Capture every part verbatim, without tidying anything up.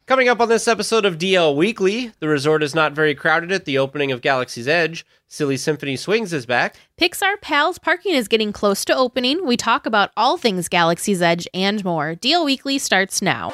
Coming up on this episode of D L Weekly, the resort is not very crowded at the opening of Galaxy's Edge. Silly Symphony Swings is back. Pixar Pals parking is getting close to opening. We talk about all things Galaxy's Edge and more. D L Weekly starts now.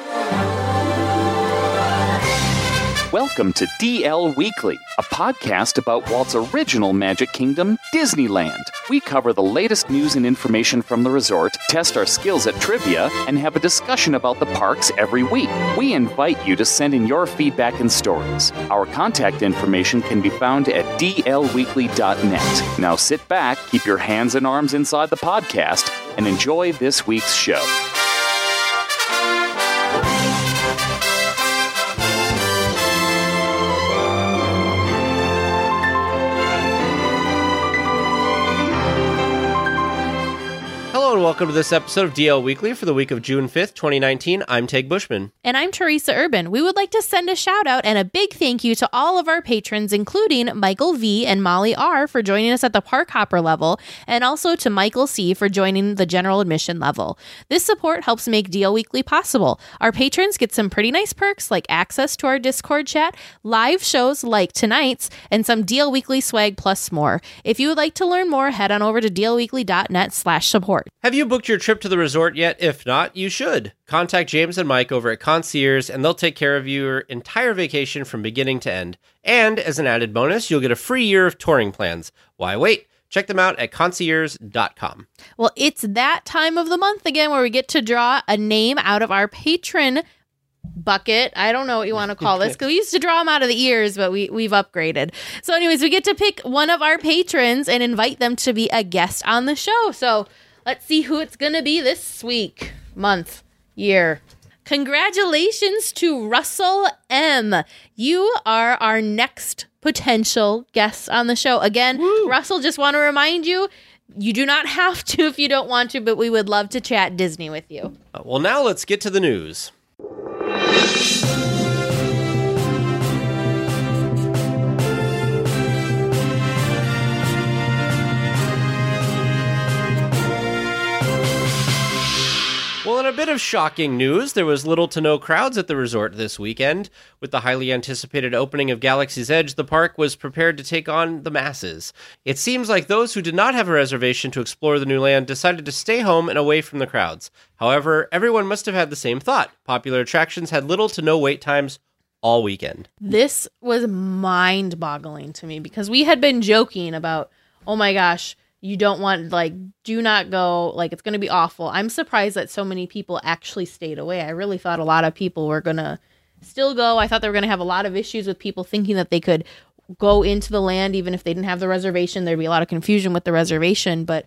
Welcome to D L Weekly, a podcast about Walt's original Magic Kingdom, Disneyland. We cover the latest news and information from the resort, test our skills at trivia, and have a discussion about the parks every week. We invite you to send in your feedback and stories. Our contact information can be found at d l weekly dot net. Now sit back, keep your hands and arms inside the podcast, and enjoy this week's show. Hello and welcome to this episode of D L Weekly for the week of June fifth, twenty nineteen. I'm Teg Bushman. And I'm Teresa Urban. We would like to send a shout out and a big thank you to all of our patrons, including Michael V. and Molly R. for joining us at the Park Hopper level, and also to Michael C. for joining the general admission level. This support helps make D L Weekly possible. Our patrons get some pretty nice perks like access to our Discord chat, live shows like tonight's, and some D L Weekly swag plus more. If you would like to learn more, head on over to d l weekly dot net slash support. Have you booked your trip to the resort yet? If not, you should. Contact James and Mike over at Concierge, and they'll take care of your entire vacation from beginning to end. And as an added bonus, you'll get a free year of touring plans. Why wait? Check them out at concierge dot com. Well, it's that time of the month again where we get to draw a name out of our patron bucket. I don't know what you want to call this, because we used to draw them out of the ears, but we, we've upgraded. So anyways, we get to pick one of our patrons and invite them to be a guest on the show. So let's see who it's going to be this week, month, year. Congratulations to Russell M. You are our next potential guest on the show. Again, Woo. Russell, just want to remind you, you do not have to if you don't want to, but we would love to chat Disney with you. Uh, well, now let's get to the news. Well, in a bit of shocking news, there was little to no crowds at the resort this weekend. With the highly anticipated opening of Galaxy's Edge, the park was prepared to take on the masses. It seems like those who did not have a reservation to explore the new land decided to stay home and away from the crowds. However, everyone must have had the same thought. Popular attractions had little to no wait times all weekend. This was mind-boggling to me because we had been joking about, oh my gosh, you don't want, like, do not go, like, it's going to be awful. I'm surprised that so many people actually stayed away. I really thought a lot of people were going to still go. I thought they were going to have a lot of issues with people thinking that they could go into the land even if they didn't have the reservation. There'd be a lot of confusion with the reservation, but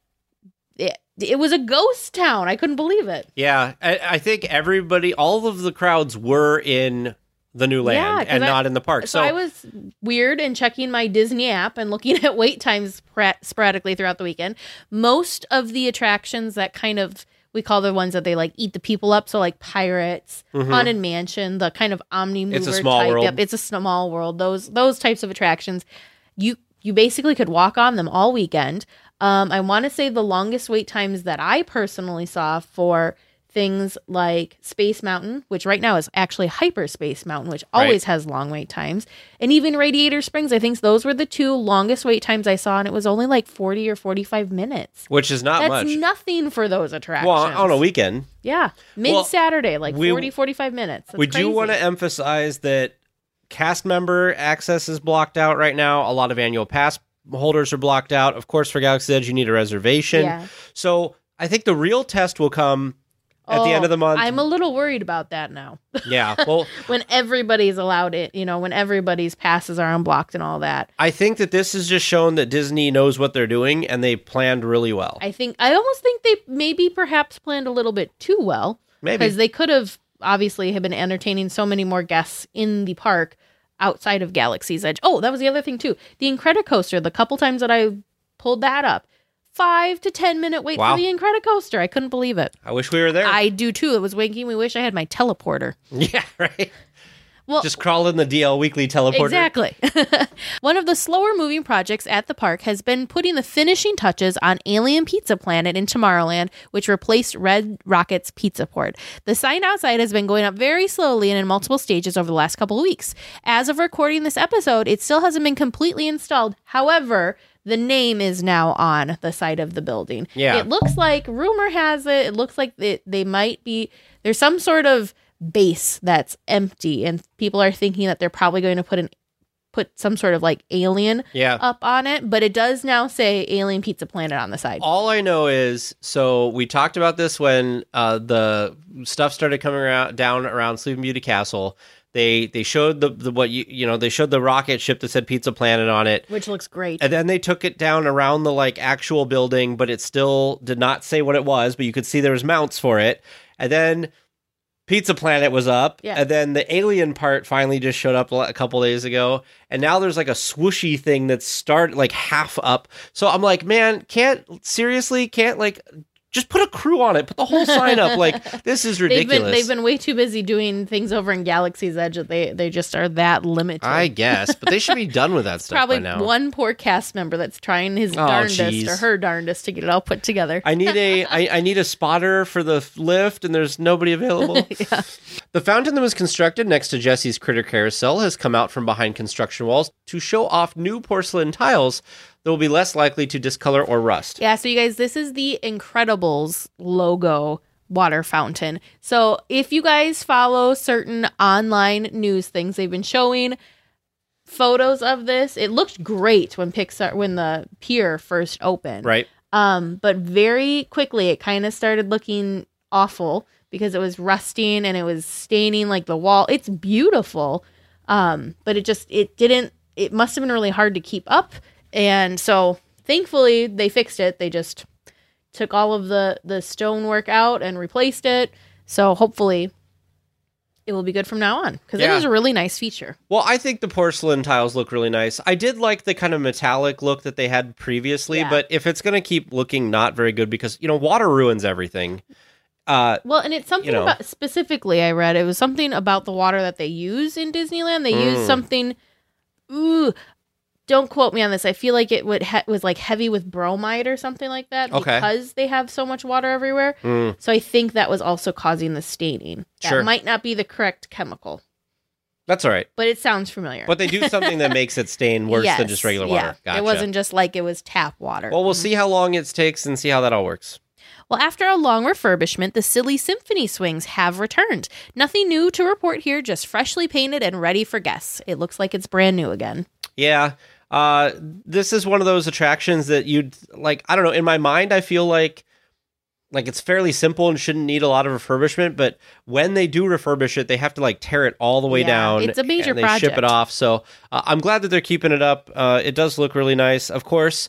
it, it was a ghost town. I couldn't believe it. Yeah, I, I think everybody, all of the crowds were in the new land yeah, and I, not in the park. So, so I was weird and checking my Disney app and looking at wait times pra- sporadically throughout the weekend. Most of the attractions that kind of, we call the ones that they like eat the people up. So like Pirates, mm-hmm. Haunted Mansion, the kind of Omni Mover it's a small type. world. Yep, it's a small world. Those those types of attractions, you you basically could walk on them all weekend. Um, I want to say the longest wait times that I personally saw for things like Space Mountain, which right now is actually Hyperspace Mountain, which always right. has long wait times. And even Radiator Springs, I think those were the two longest wait times I saw, and it was only like forty or forty-five minutes. Which is not That's much. That's nothing for those attractions. Well, on a weekend. Yeah. Mid-Saturday, like we, forty, forty-five minutes. That's we crazy. do want to emphasize that cast member access is blocked out right now. A lot of annual pass holders are blocked out. Of course, for Galaxy's Edge, you need a reservation. Yeah. So I think the real test will come at oh, the end of the month. I'm a little worried about that now. Yeah. Well, when everybody's allowed it, you know, when everybody's passes are unblocked and all that. I think that this has just shown that Disney knows what they're doing and they planned really well. I think, I almost think they maybe perhaps planned a little bit too well. Maybe. Because they could have obviously have been entertaining so many more guests in the park outside of Galaxy's Edge. Oh, that was the other thing too. The Incredicoaster, the couple times that I pulled that up, five to ten minute wait wow. for the Incredicoaster. I couldn't believe it. I wish we were there. I do too. It was making me wish I had my teleporter. Yeah, right. Well, Just crawl in the D L Weekly teleporter. Exactly. One of the slower moving projects at the park has been putting the finishing touches on Alien Pizza Planet in Tomorrowland, which replaced Red Rocket's Pizza Port. The sign outside has been going up very slowly and in multiple stages over the last couple of weeks. As of recording this episode, it still hasn't been completely installed. However, the name is now on the side of the building. Yeah. It looks like, rumor has it, it looks like it, they might be, there's some sort of base that's empty, and people are thinking that they're probably going to put an put some sort of like alien Yeah. up on it, but it does now say Alien Pizza Planet on the side. All I know is, so we talked about this when uh, the stuff started coming around down around Sleeping Beauty Castle. They they showed the, the what you you know they showed the rocket ship that said Pizza Planet on it, Which looks great. and then they took it down around the like actual building, but it still did not say what it was. But you could see there was mounts for it, and then Pizza Planet was up, Yeah. and then the alien part finally just showed up a couple days ago, and now there's like a swooshy thing that's started like half up. So I'm like, man, can't seriously can't like just put a crew on it, put the whole sign up. Like, this is They've ridiculous. been they've been way too busy doing things over in Galaxy's Edge that they they just are that limited. I guess, but they should be done with that stuff Probably by now. one poor cast member that's trying his Oh, darndest jeez. or her darndest to get it all put together. I need a I, I need a spotter for the lift, and there's nobody available. Yeah. The fountain that was constructed next to Jesse's Critter Carousel has come out from behind construction walls to show off new porcelain tiles that will be less likely to discolor or rust. Yeah, so you guys, this is the Incredibles logo water fountain. So if you guys follow certain online news things, they've been showing photos of this. It looked great when Pixar, when the pier first opened. Right? Um, but very quickly it kind of started looking awful because it was rusting and it was staining like the wall. It's beautiful. Um, but it just, it didn't, it must have been really hard to keep up. And so thankfully they fixed it. They just took all of the, the stonework out and replaced it. So hopefully it will be good from now on because Yeah. it is a really nice feature. Well, I think the porcelain tiles look really nice. I did like the kind of metallic look that they had previously, Yeah. but if it's going to keep looking not very good, because, you know, water ruins everything. Uh, Well, and it's something You know. about, specifically I read, it was something about the water that they use in Disneyland. They use Mm. something, ooh, don't quote me on this. I feel like it would ha- was like heavy with bromide or something like that Okay. because they have so much water everywhere. mm, So I think that was also causing the staining. That Sure. might not be the correct chemical, that's all right. but it sounds familiar. But they do something that makes it stain worse than Yes, just regular yeah. water. Gotcha. It wasn't just like it was tap water. Well, we'll see how long it takes and see how that all works. Well, after a long refurbishment, the Silly Symphony swings have returned. Nothing new to report here, just freshly painted and ready for guests. It looks like it's brand new again. Yeah. Uh, this is one of those attractions that you'd like, I don't know, in my mind, I feel like like it's fairly simple and shouldn't need a lot of refurbishment, but when they do refurbish it, they have to like tear it all the way Yeah, down. it's a major and they ship project. it off. So uh, I'm glad that they're keeping it up. Uh, it does look really nice. Of course,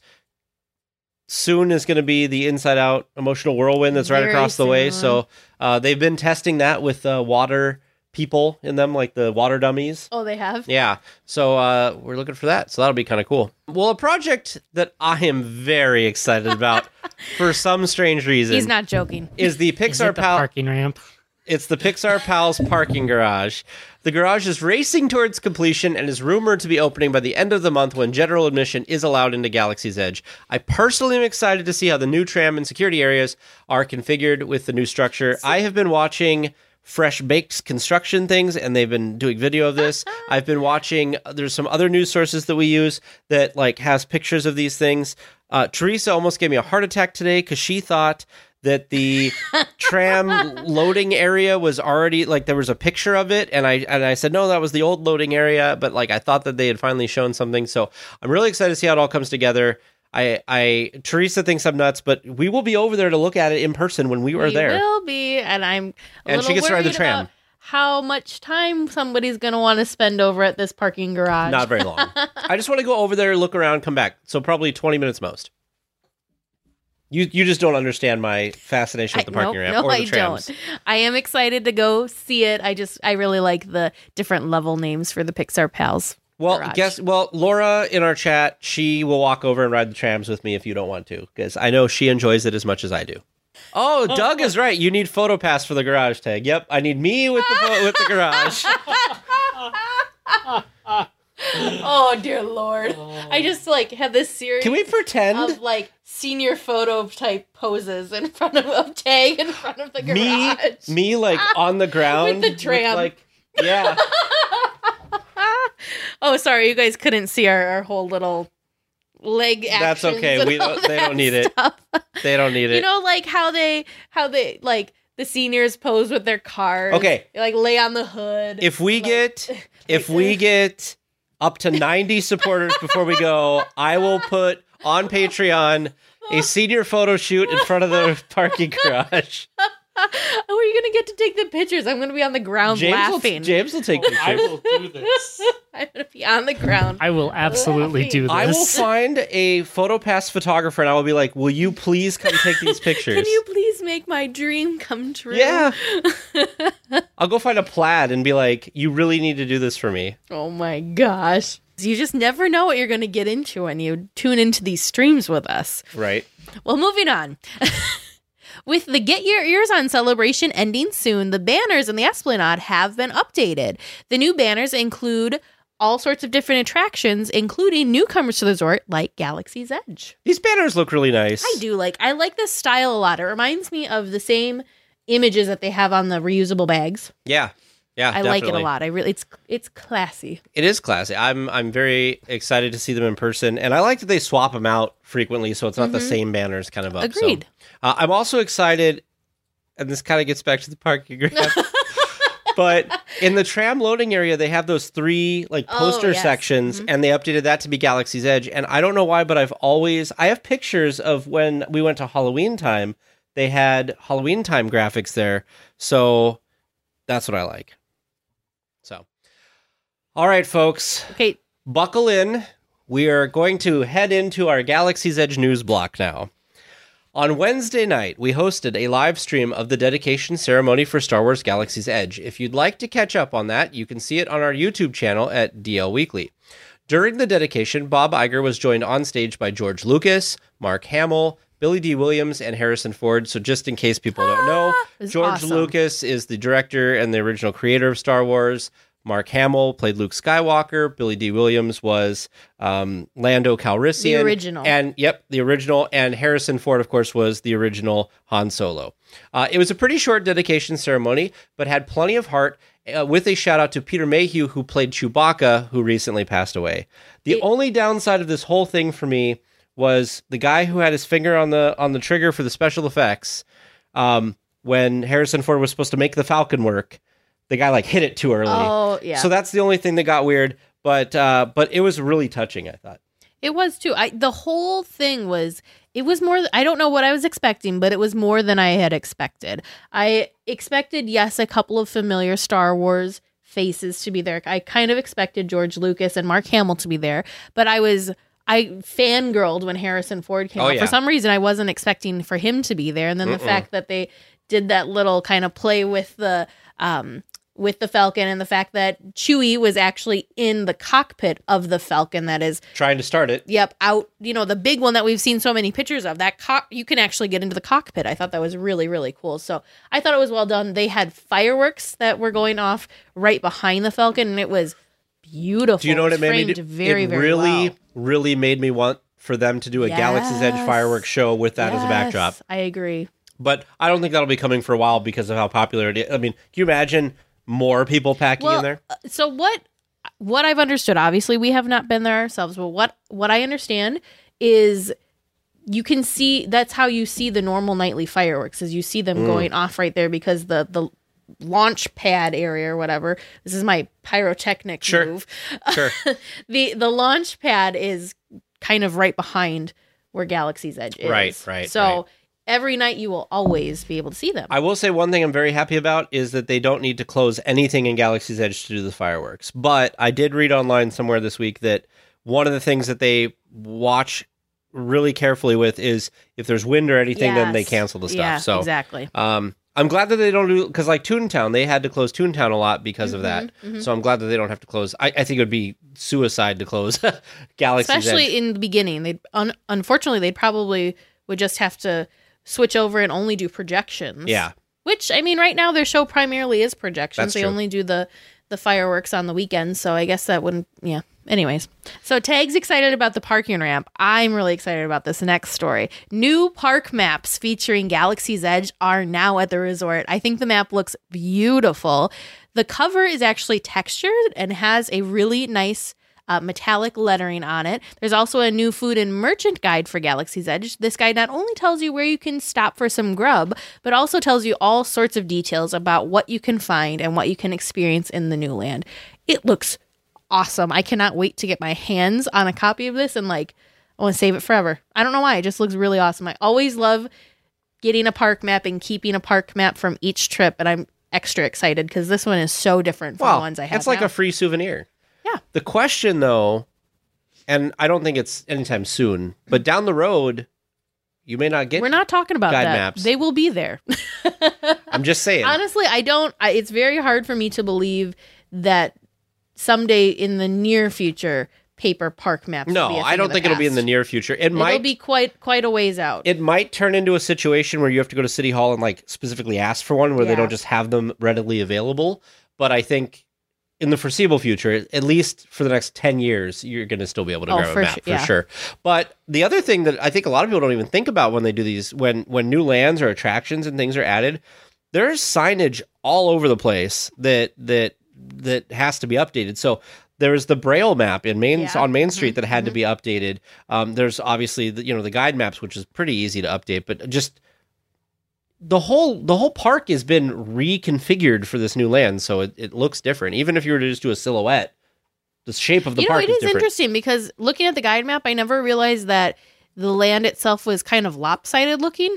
soon is going to be the Inside Out Emotional Whirlwind that's right Very across the way. soon. So uh, they've been testing that with uh, water people in them, like the water dummies. Oh, they have? Yeah, so uh, we're looking for that. So that'll be kind of cool. Well, a project that I am very excited about for some strange reason He's not joking. is the Is Pixar it the Pal. parking ramp? It's the Pixar Pals parking garage. The garage is racing towards completion and is rumored to be opening by the end of the month when general admission is allowed into Galaxy's Edge. I personally am excited to see how the new tram and security areas are configured with the new structure. I have been watching Fresh Baked's construction things, and they've been doing video of this. I've been watching, there's some other news sources that we use that like has pictures of these things. Uh, Teresa almost gave me a heart attack today because she thought that the tram loading area was already like there was a picture of it, and I and I said no, that was the old loading area, but like I thought that they had finally shown something. So I'm really excited to see how it all comes together. I I Teresa thinks I'm nuts, but we will be over there to look at it in person when we were We there. will be, and I'm a And she little gets to ride the worried tram. about how much time somebody's going to want to spend over at this parking garage. Not very long. I just want to go over there, look around, come back. So probably twenty minutes most. You you just don't understand my fascination with the I- parking nope, ramp no, or the I trams. don't. I am excited to go see it. I just, I really like the different level names for the Pixar Pals. Well, garage. guess well, Laura in our chat, she will walk over and ride the trams with me if you don't want to, because I know she enjoys it as much as I do. Oh, Doug is right. You need photo pass for the garage tag. Yep, I need me with the pho- with the garage. Oh dear Lord! I just like have this series. Can we pretend of like senior photo type poses in front of, of Tag in front of the me, garage? me like on the ground With the tram. like yeah. Oh, sorry, you guys couldn't see our, our whole little leg actions. That's okay. and We all don't. They that don't need stuff. it. They don't need it. You know, like how they how they like the seniors pose with their cars. Okay. They, like lay on the hood. If we like, get if we get up to ninety supporters before we go, I will put on Patreon a senior photo shoot in front of the parking garage. Oh, are you gonna get to take the pictures? I'm gonna be on the ground James laughing. will, James will take pictures. I will do this. I'm gonna be on the ground. I will absolutely do this. I will find a PhotoPass photographer and I will be like, will you please come take these pictures? Can you please make my dream come true? Yeah. I'll go find a plaid and be like, you really need to do this for me. Oh my gosh. You just never know what you're going to get into when you tune into these streams with us. Right. Well, moving on. With the Get Your Ears On celebration ending soon, the banners in the Esplanade have been updated. The new banners include all sorts of different attractions, including newcomers to the resort like Galaxy's Edge. These banners look really nice. I do like, I like this style a lot. It reminds me of the same images that they have on the reusable bags. Yeah. Yeah, I definitely. like it a lot. I really, it's it's classy. It is classy. I'm I'm very excited to see them in person, and I like that they swap them out frequently, so it's not the same banners kind of up. Agreed. So, uh, I'm also excited, and this kind of gets back to the parking garage. But in the tram loading area, they have those three like poster Oh, yes. sections, and they updated that to be Galaxy's Edge. And I don't know why, but I've always I have pictures of when we went to Halloween time. They had Halloween time graphics there, so that's what I like. So, all right, folks, Okay. buckle in. We are going to head into our Galaxy's Edge news block now. On Wednesday night, we hosted a live stream of the dedication ceremony for Star Wars Galaxy's Edge. If you'd like to catch up on that, you can see it on our YouTube channel at D L Weekly. During the dedication, Bob Iger was joined on stage by George Lucas, Mark Hamill, Billy D. Williams, and Harrison Ford. So just in case people don't know, It was George awesome. Lucas is the director and the original creator of Star Wars. Mark Hamill played Luke Skywalker. Billy D. Williams was um, Lando Calrissian. The original. And, yep, the original. And Harrison Ford, of course, was the original Han Solo. Uh, it was a pretty short dedication ceremony, but had plenty of heart, uh, with a shout-out to Peter Mayhew, who played Chewbacca, who recently passed away. The It- only downside of this whole thing for me was the guy who had his finger on the on the trigger for the special effects. Um, when Harrison Ford was supposed to make the Falcon work, the guy like hit it too early. Oh, yeah. So that's the only thing that got weird. But uh, but it was really touching, I thought. It was too. I the whole thing was it was more I don't know what I was expecting, but it was more than I had expected. I expected, yes, a couple of familiar Star Wars faces to be there. I kind of expected George Lucas and Mark Hamill to be there, but I was I fangirled when Harrison Ford came Oh, out. yeah. For some reason I wasn't expecting for him to be there. And then the Mm-mm. fact that they did that little kind of play with the um with the Falcon, and the fact that Chewie was actually in the cockpit of the Falcon that is Trying to start it. Yep, out, you know, the big one that we've seen so many pictures of, that co- you can actually get into the cockpit. I thought that was really, really cool. So I thought it was well done. They had fireworks that were going off right behind the Falcon, and it was beautiful. Do you know what it made me framed do? Very, it very really, well. really made me want for them to do a Galaxy's Edge Yes. fireworks show with that as a backdrop. Yes, I agree. But I don't think that'll be coming for a while because of how popular it is. I mean, can you imagine more people packing Well, in there? uh, so what what I've understood, obviously we have not been there ourselves, but what what I understand is you can see, that's how you see the normal nightly fireworks, is you see them Mm. going off right there, because the the launch pad area or whatever, this is my pyrotechnic Sure. move. Sure. the the launch pad is kind of right behind where Galaxy's Edge is. Right, right, So right. every night you will always be able to see them. I will say one thing I'm very happy about is that they don't need to close anything in Galaxy's Edge to do the fireworks. But I did read online somewhere this week that one of the things that they watch really carefully with is if there's wind or anything, then they Yes. cancel the stuff. Yeah, so exactly. um, I'm glad that they don't do, because like Toontown, they had to close Toontown a lot because of that. Mm-hmm, So I'm glad that they don't have to close. I, I think it would be suicide to close Galaxy's Especially Edge. in the beginning. They un- unfortunately they probably would just have to switch over and only do projections. Yeah. Which, I mean, right now their show primarily is projections. That's they true. only do the the fireworks on the weekend, so I guess that wouldn't, yeah. Anyways, so Tag's excited about the parking ramp. I'm really excited about this next story. New park maps featuring Galaxy's Edge are now at the resort. I think the map looks beautiful. The cover is actually textured and has a really nice uh, metallic lettering on it. There's also a new food and merchant guide for Galaxy's Edge. This guide not only tells you where you can stop for some grub, but also tells you all sorts of details about what you can find and what you can experience in the new land. It looks awesome. I cannot wait to get my hands on a copy of this and like I want to save it forever. I don't know why. It just looks really awesome. I always love getting a park map and keeping a park map from each trip, and I'm extra excited because this one is so different from well, the ones I have. It's like now. a free souvenir. Yeah. The question though, and I don't think it's anytime soon, but down the road, you may not get. We're not talking about guide that. maps. They will be there. I'm just saying. Honestly, I don't. I, it's very hard for me to believe that someday in the near future, paper park maps. No, will be a I thing don't of the think it'll be in past. the near future. It It'll might be quite quite a ways out. It might turn into a situation where you have to go to City Hall and like specifically ask for one, where they Yeah. don't just have them readily available. But I think in the foreseeable future, at least for the next ten years, you're going to still be able to Oh, grab for a map su- for yeah. sure. But the other thing that I think a lot of people don't even think about when they do these, when when new lands or attractions and things are added, there's signage all over the place that that that has to be updated. So there's the Braille map in Main Yeah. on Main Street Mhm. that had to be updated. Um, there's obviously the, you know the guide maps, which is pretty easy to update, but just the whole the whole park has been reconfigured for this new land, so it, it looks different. Even if you were to just do a silhouette, the shape of the you know, park it is is different. interesting because looking at the guide map, I never realized that the land itself was kind of lopsided looking.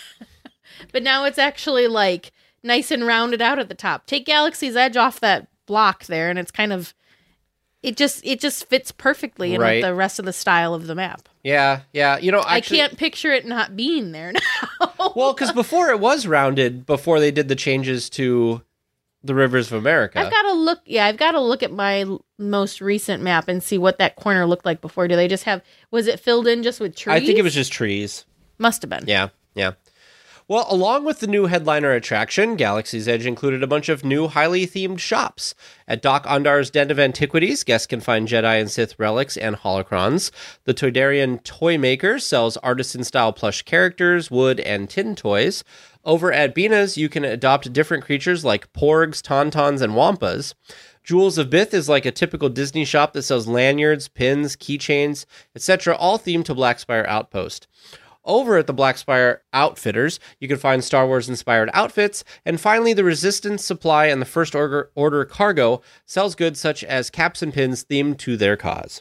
But now it's actually like nice and rounded out at the top. Take Galaxy's Edge off that block there, and it's kind of it just it just fits perfectly in Right. with the rest of the style of the map. Yeah, yeah. You know, actually, I can't picture it not being there now. Well, because before it was rounded, before they did the changes to the Rivers of America. I've got to look. Yeah, I've got to look at my l- most recent map and see what that corner looked like before. Do they just have? Was it filled in just with trees? I think it was just trees. Must have been. Yeah, yeah. Well, along with the new headliner attraction, Galaxy's Edge included a bunch of new highly themed shops. At Doc Ondar's Den of Antiquities, guests can find Jedi and Sith relics and holocrons. The Toydarian Toy Maker sells artisan-style plush characters, wood, and tin toys. Over at Bina's, you can adopt different creatures like porgs, tauntauns, and wampas. Jewels of Bith is like a typical Disney shop that sells lanyards, pins, keychains, et cetera, all themed to Blackspire Outpost. Over at the Blackspire Outfitters, you can find Star Wars-inspired outfits. And finally, the Resistance Supply and the First Order, Order Cargo sells goods such as caps and pins themed to their cause.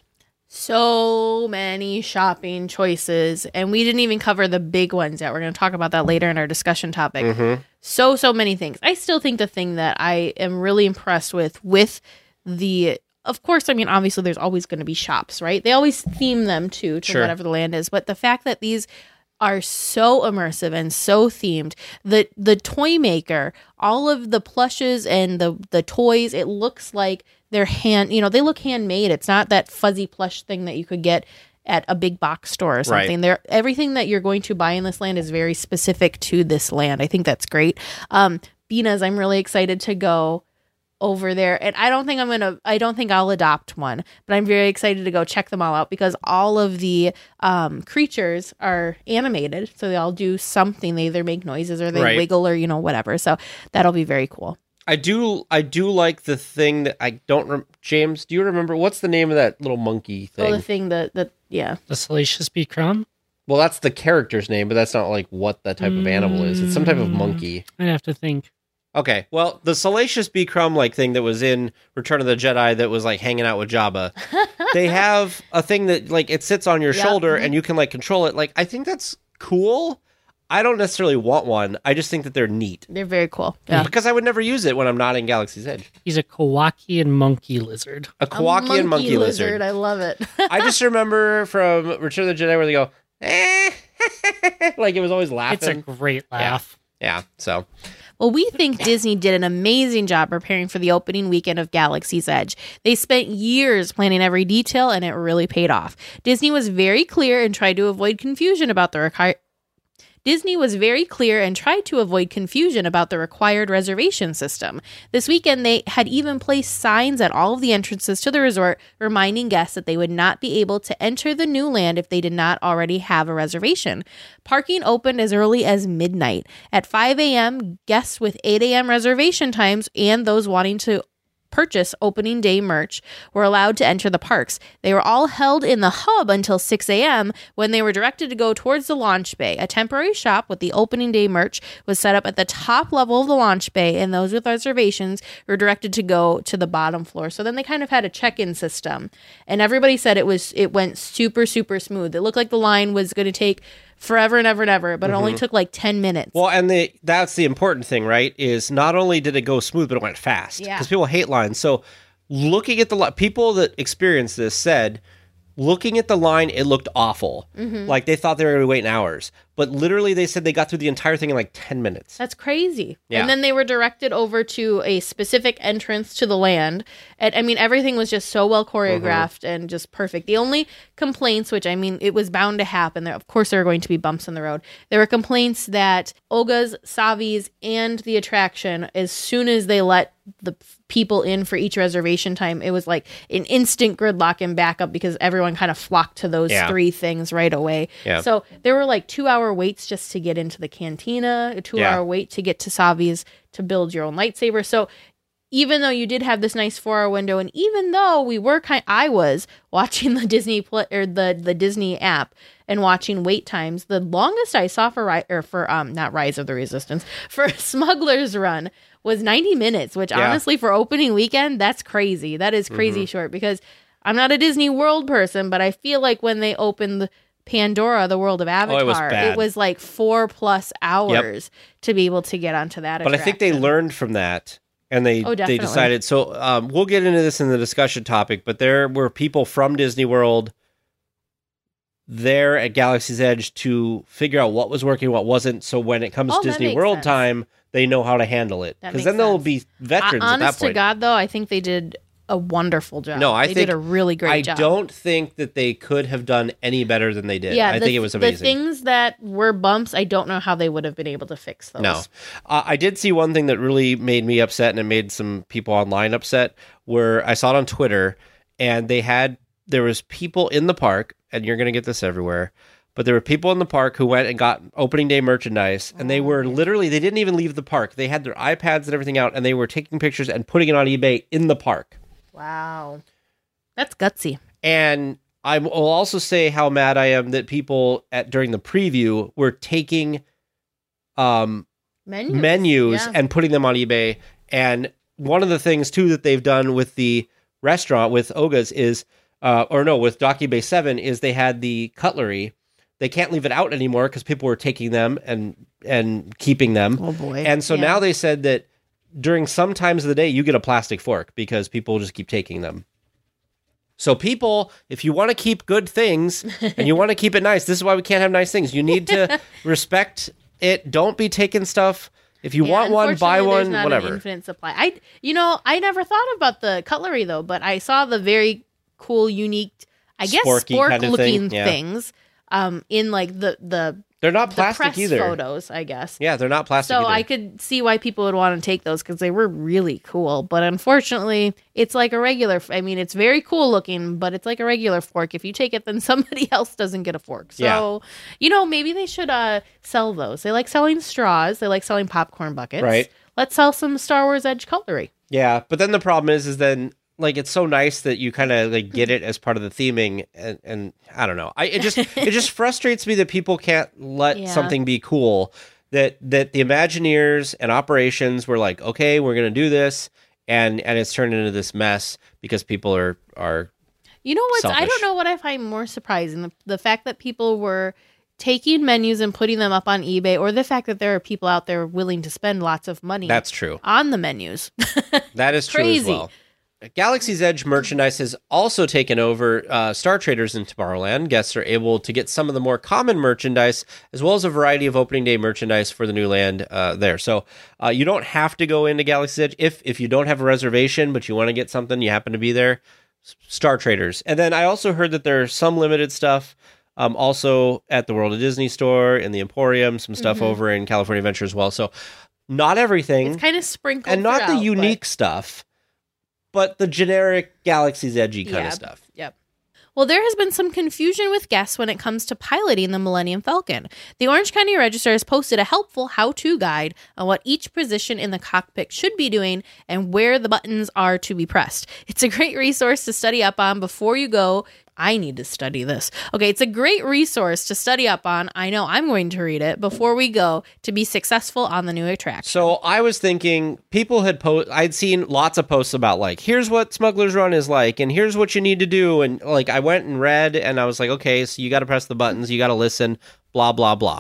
So many shopping choices, and we didn't even cover the big ones yet. We're going to talk about that later in our discussion topic. Mm-hmm. So, so many things. I still think the thing that I am really impressed with, with the, of course, I mean, obviously there's always going to be shops, right? They always theme them too, to Sure. whatever the land is. But the fact that these are so immersive and so themed, the the toy maker, all of the plushes and the the toys, it looks like they're hand, you know, they look handmade. It's not that fuzzy plush thing that you could get at a big box store or something. Right. There, everything that you're going to buy in this land is very specific to this land. I think that's great. Um, Bina's, I'm really excited to go over there, and I don't think I'm gonna. I don't think I'll adopt one, but I'm very excited to go check them all out because all of the um, creatures are animated, so they all do something. They either make noises or they Right. wiggle or you know whatever. So that'll be very cool. I do I do like the thing that I don't rem- James, do you remember what's the name of that little monkey Oh, thing? the thing that that yeah. The Salacious Bee Crumb? Well, that's the character's name, but that's not like what that type of animal is. It's some type of Mm. monkey. I'd have to think. Okay, well, the Salacious Bee Crumb like thing that was in Return of the Jedi that was like hanging out with Jabba. They have a thing that like it sits on your Yep. shoulder and you can like control it. Like I think that's cool. I don't necessarily want one. I just think that they're neat. They're very cool. Yeah. Because I would never use it when I'm not in Galaxy's Edge. Mm-hmm. He's a Kowakian monkey lizard. A Kowakian monkey, lizard. I love it. I just remember from Return of the Jedi where they go, eh, like it was always It's a laughing. great laugh. Yeah, so Well, we think Disney did an amazing job preparing for the opening weekend of Galaxy's Edge. They spent years planning every detail, and it really paid off. Disney was very clear and tried to avoid confusion about the requirements. Disney was very clear and tried to avoid confusion about the required reservation system. This weekend, they had even placed signs at all of the entrances to the resort reminding guests that they would not be able to enter the new land if they did not already have a reservation. Parking opened as early as midnight. At five a.m., guests with eight a.m. reservation times and those wanting to purchase opening day merch were allowed to enter the parks. They were all held in the hub until six a.m. when they were directed to go towards the launch bay. A temporary shop with the opening day merch was set up at the top level of the launch bay, and those with reservations were directed to go to the bottom floor. So then they kind of had a check-in system, and everybody said it was it went super, super smooth. It looked like the line was going to take forever and ever and ever, but it only took like ten minutes. Well, and the that's the important thing, right? Is not only did it go smooth, but it went fast. Yeah. Because people hate lines. So looking at the li- people that experienced this said, looking at the line, it looked awful. Like they thought they were going to be waiting hours. But literally, they said they got through the entire thing in like ten minutes. That's crazy. Yeah. And then they were directed over to a specific entrance to the land. And I mean, everything was just so well choreographed and just perfect. The only complaints, which I mean, it was bound to happen. There, of course, there are going to be bumps in the road. There were complaints that Oga's, Savi's, and the attraction, as soon as they let the people in for each reservation time, it was like an instant gridlock and backup because everyone kind of flocked to those Yeah. three things right away. Yeah. So there were like two hour waits just to get into the cantina, a two Yeah. hour wait to get to Savi's to build your own lightsaber. So even though you did have this nice four hour window, and even though we were kind, I was watching the Disney pl- or the the Disney app and watching wait times, the longest I saw for ri- or for um not Rise of the Resistance for Smuggler's Run was ninety minutes, which Yeah. honestly for opening weekend, that's crazy. That is crazy short because I'm not a Disney World person, but I feel like when they opened Pandora, the world of Avatar, Oh, it was bad. it was like four plus hours to be able to get onto that. But I think they attraction. learned from that. And they, Oh, they definitely. decided. So um, we'll get into this in the discussion topic, but there were people from Disney World there at Galaxy's Edge to figure out what was working, what wasn't. So when it comes Oh, to that Disney makes World sense. time, they know how to handle it. That Because makes then they'll sense. be veterans Uh, at that honest to point. God, though, I think they did a wonderful job. No, I they think did a really great I job. don't think that they could have done any better than they did. Yeah, I the, think it was amazing. The things that were bumps, I don't know how they would have been able to fix those. No. Uh, I did see one thing that really made me upset, and it made some people online upset, where I saw it on Twitter, and they had, there was people in the park, and you're going to get this everywhere, but there were people in the park who went and got opening day merchandise, and they were literally, they didn't even leave the park. They had their iPads and everything out, and they were taking pictures and putting it on eBay in the park. Wow. That's gutsy. And I will also say how mad I am that people at during the preview were taking um, Menus. menus Yeah. and putting them on eBay. And one of the things too that they've done with the restaurant with Oga's is, uh, or no, with Docky Bay Seven is they had the cutlery. They can't leave it out anymore because people were taking them and and keeping them. Oh, boy. And so Yeah. now they said that during some times of the day you get a plastic fork because people just keep taking them. So people, if you want to keep good things and you want to keep it nice, this is why we can't have nice things. You need to respect it. Don't be taking stuff. If you Yeah, want one, buy unfortunately, there's one, not whatever. An infinite supply. I, you know, I never thought about the cutlery though, but I saw the very cool, unique, I guess, Sporky spork kind of looking thing, yeah. things, um, in like the the They're not the plastic press either. photos, I guess. Yeah, they're not plastic So either. I could see why people would want to take those because they were really cool. But unfortunately, it's like a regular. I mean, it's very cool looking, but it's like a regular fork. If you take it, then somebody else doesn't get a fork. So, Yeah. you know, maybe they should uh, sell those. They like selling straws. They like selling popcorn buckets. Right. Let's sell some Star Wars Edge cutlery. Yeah, but then the problem is, is then like it's so nice that you kind of like get it as part of the theming, and, and I don't know. I it just it just frustrates me that people can't let Yeah. something be cool. That that the Imagineers and operations were like, okay, we're gonna do this, and and it's turned into this mess because people are are You know what? I Selfish. don't know what I find more surprising: the, the fact that people were taking menus and putting them up on eBay, or the fact that there are people out there willing to spend lots of money that's true. on the menus. That is true as Crazy. well. Galaxy's Edge merchandise has also taken over uh, Star Traders in Tomorrowland. Guests are able to get some of the more common merchandise, as well as a variety of opening day merchandise for the new land uh, there. So uh, you don't have to go into Galaxy's Edge if if you don't have a reservation, but you want to get something, you happen to be there. S- Star Traders, and then I also heard that there's some limited stuff Um, also at the World of Disney store, in the Emporium, some stuff Mhm. over in California Adventure as well. So not everything, It's kind of sprinkled and not the throughout, unique but- stuff, but the generic Galaxy's Edgy kind Yeah. of stuff. Yep. Well, there has been some confusion with guests when it comes to piloting the Millennium Falcon. The Orange County Register has posted a helpful how-to guide on what each position in the cockpit should be doing and where the buttons are to be pressed. It's a great resource to study up on before you go. I need to study this. Okay, it's a great resource to study up on. I know I'm going to read it before we go to be successful on the new attraction. So I was thinking people had post. I'd seen lots of posts about like, here's what Smuggler's Run is like, and here's what you need to do. And like, I went and read, and I was like, okay, so you got to press the buttons, you got to listen, blah blah blah.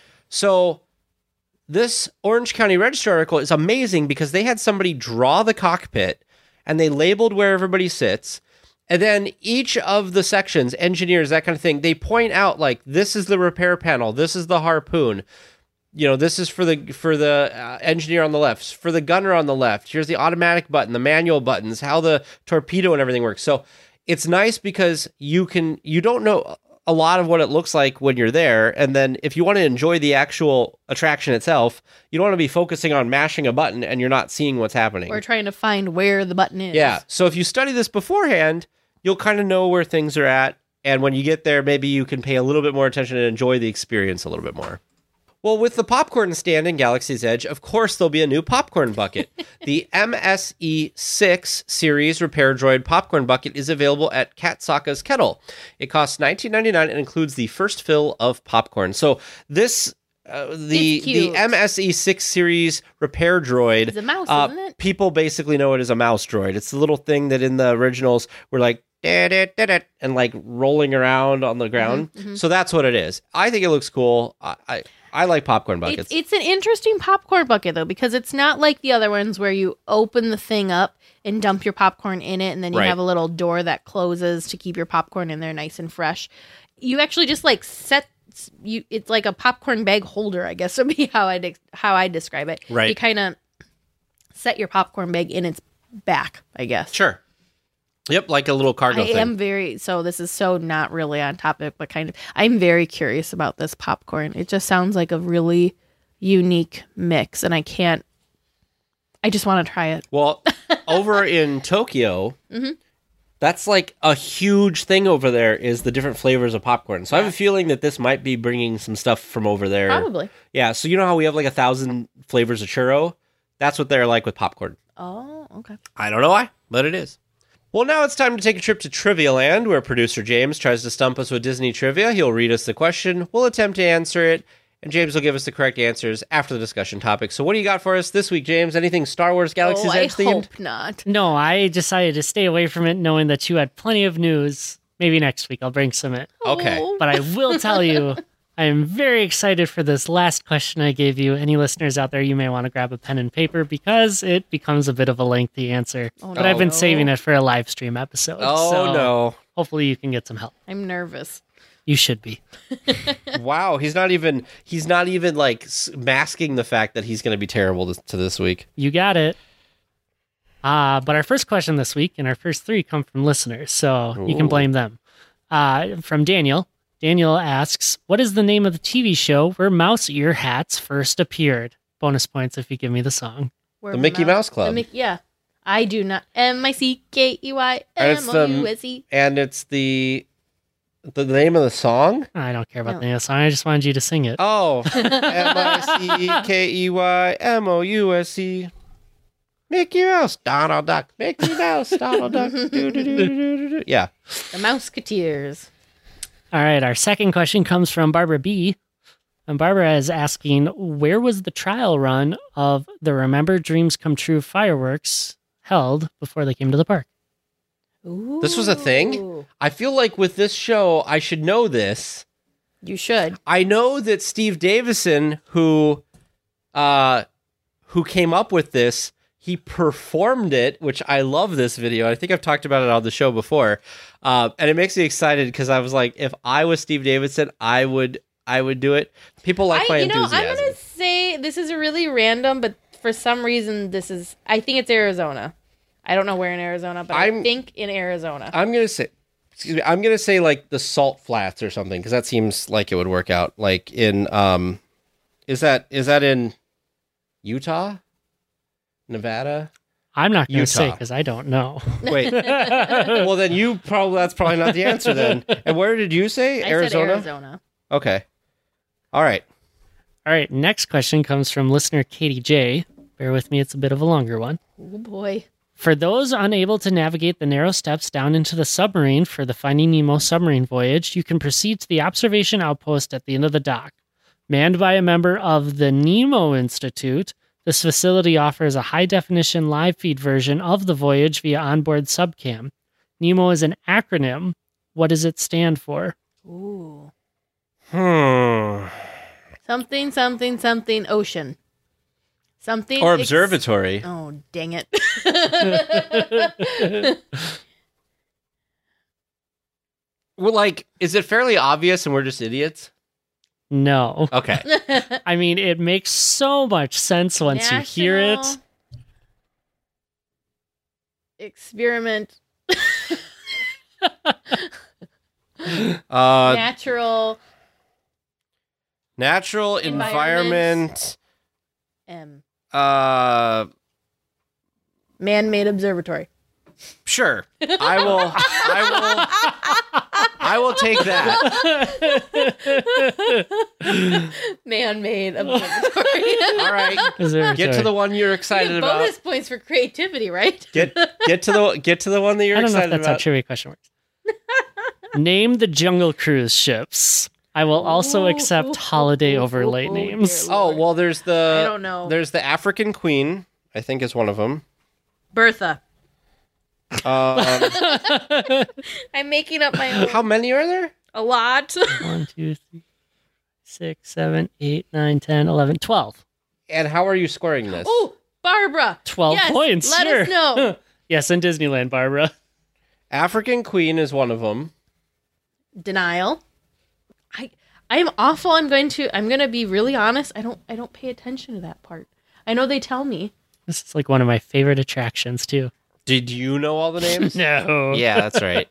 So this Orange County Register article is amazing because they had somebody draw the cockpit, and they labeled where everybody sits. And then each of the sections, engineers, that kind of thing, they point out like, this is the repair panel, this is the harpoon, you know, this is for the for the uh, engineer on the left, for the gunner on the left. Here's the automatic button, the manual buttons, how the torpedo and everything works. So it's nice because you can you don't know a lot of what it looks like when you're there, and then if you want to enjoy the actual attraction itself, you don't want to be focusing on mashing a button and you're not seeing what's happening. We're trying to find where the button is. Yeah. So if you study this beforehand, you'll kind of know where things are at. And when you get there, maybe you can pay a little bit more attention and enjoy the experience a little bit more. Well, with the popcorn stand in Galaxy's Edge, of course, there'll be a new popcorn bucket. The M S E six series Repair Droid popcorn bucket is available at Katsaka's Kettle. It costs nineteen ninety-nine dollars and includes the first fill of popcorn. So this... Uh, the It's cute. the M S E six series repair droid. It's a mouse, uh, isn't it? People basically know it as a mouse droid. It's the little thing that in the originals were like "Da-da-da-da," and like rolling around on the ground. Mm-hmm, So that's what it is. I think it looks cool. I I, I like popcorn buckets. It's, it's an interesting popcorn bucket, though, because it's not like the other ones where you open the thing up and dump your popcorn in it, and then you Right. have a little door that closes to keep your popcorn in there nice and fresh. You actually just like set you. It's like a popcorn bag holder, I guess would be how I de- how I describe it. Right. You kind of set your popcorn bag in its back, I guess. Sure. Yep, like a little cargo I thing. am very so. This is so not really on topic, but kind of. I'm very curious about this popcorn. It just sounds like a really unique mix, and I can't. I just want to try it. Well, over in Tokyo, Mm-hmm. that's like a huge thing over there is the different flavors of popcorn. So I have a feeling that this might be bringing some stuff from over there. Probably. Yeah, so you know how we have like a thousand flavors of churro? That's what they're like with popcorn. Oh, okay. I don't know why, but it is. Well, now it's time to take a trip to Trivia Land, where producer James tries to stump us with Disney trivia. He'll read us the question, we'll attempt to answer it, and James will give us the correct answers after the discussion topic. So what do you got for us this week, James? Anything Star Wars Galaxy's oh, I Edge themed? hope not. No, I decided to stay away from it knowing that you had plenty of news. Maybe next week I'll bring some it. Okay. Oh. But I will tell you, I am very excited for this last question I gave you. Any listeners out there, you may want to grab a pen and paper because it becomes a bit of a lengthy answer. Oh, but I've been no. saving it for a live stream episode. Oh, so no. Hopefully you can get some help. I'm nervous. You should be. Wow, he's not even, he's not even like s- masking the fact that he's going to be terrible to, to this week. You got it. Uh, but our first question this week and our first three come from listeners, so you can Ooh. blame them. Uh, from Daniel. Daniel asks, what is the name of the T V show where mouse ear hats first appeared? Bonus points if you give me the song. Where The Mickey Mou- Mouse Club. The Mickey, yeah. I do not. M I C K E Y And it's M the- O U S E. And it's the, the name of the song? I don't care about No. the name of the song. I just wanted you to sing it. Oh, M I C K E Y M O U S E. Mickey Mouse, Donald Duck, Mickey Mouse, Donald Duck. Do, do, do, do, do, do. Yeah. The Mouseketeers. All right, our second question comes from Barbara B. And Barbara is asking, where was the trial run of the Remember Dreams Come True fireworks held before they came to the park? This was a thing? Ooh. I feel like with this show, I should know this. You should. I know that Steve Davison, who, uh, who came up with this, he performed it, which I love this video. I think I've talked about it on the show before, uh, and it makes me excited because I was like, if I was Steve Davidson, I would, I would do it. People like my I, you know, enthusiasm. I'm gonna say this is really random, but for some reason, this is. I think it's Arizona. I don't know where in Arizona, but i I'm- think in Arizona. I'm gonna say, excuse me, I'm gonna say like the Salt Flats or something because that seems like it would work out. Like in um, is that is that in Utah, Nevada? I'm not going to say Utah. because I don't know. Wait, well then you probably that's probably not the answer then. And where did you say I Arizona? said Arizona. Okay, all right. All right, next question comes from listener Katie J. Bear with me, it's a bit of a longer one. Oh boy. For those unable to navigate the narrow steps down into the submarine for the Finding Nemo submarine voyage, you can proceed to the observation outpost at the end of the dock. Manned by a member of the Nemo Institute, this facility offers a high-definition live feed version of the voyage via onboard subcam. Nemo is an acronym. What does it stand for? Ooh. Hmm. Something, something, something, ocean. Something. Or ex- observatory. Oh, dang it. Well, like, is it fairly obvious and we're just idiots? No. Okay. I mean, it makes so much sense once you hear it. National Experiment. Uh, Natural. natural Environment. environment. M. Uh, Man-made observatory. sure. I will. I will. I will take that. Man-made observatory. All right. Observatory. Get to the one you're You excited get about. bonus points for creativity, right? Get get to the get to the one that you're I don't know if excited that's how about. trivia question works. Name the Jungle Cruise ships. I will also accept holiday overlay Oh, names. dear Oh Lord. well, there's the. I don't know. There's the African Queen. I think is one of them. Bertha. Um, I'm making up my own. how many are there? A lot. One, two, three, six, seven, eight, nine, ten, eleven, twelve. And how are you scoring this? Oh, Barbara. Twelve Yes, points. Let sure. us know. Yes, in Disneyland, Barbara. African Queen is one of them. Denial. I I am awful. I'm going to I'm going to be really honest. I don't I don't pay attention to that part. I know they tell me. This is like one of my favorite attractions too. Did you know all the names? No. Yeah, that's right.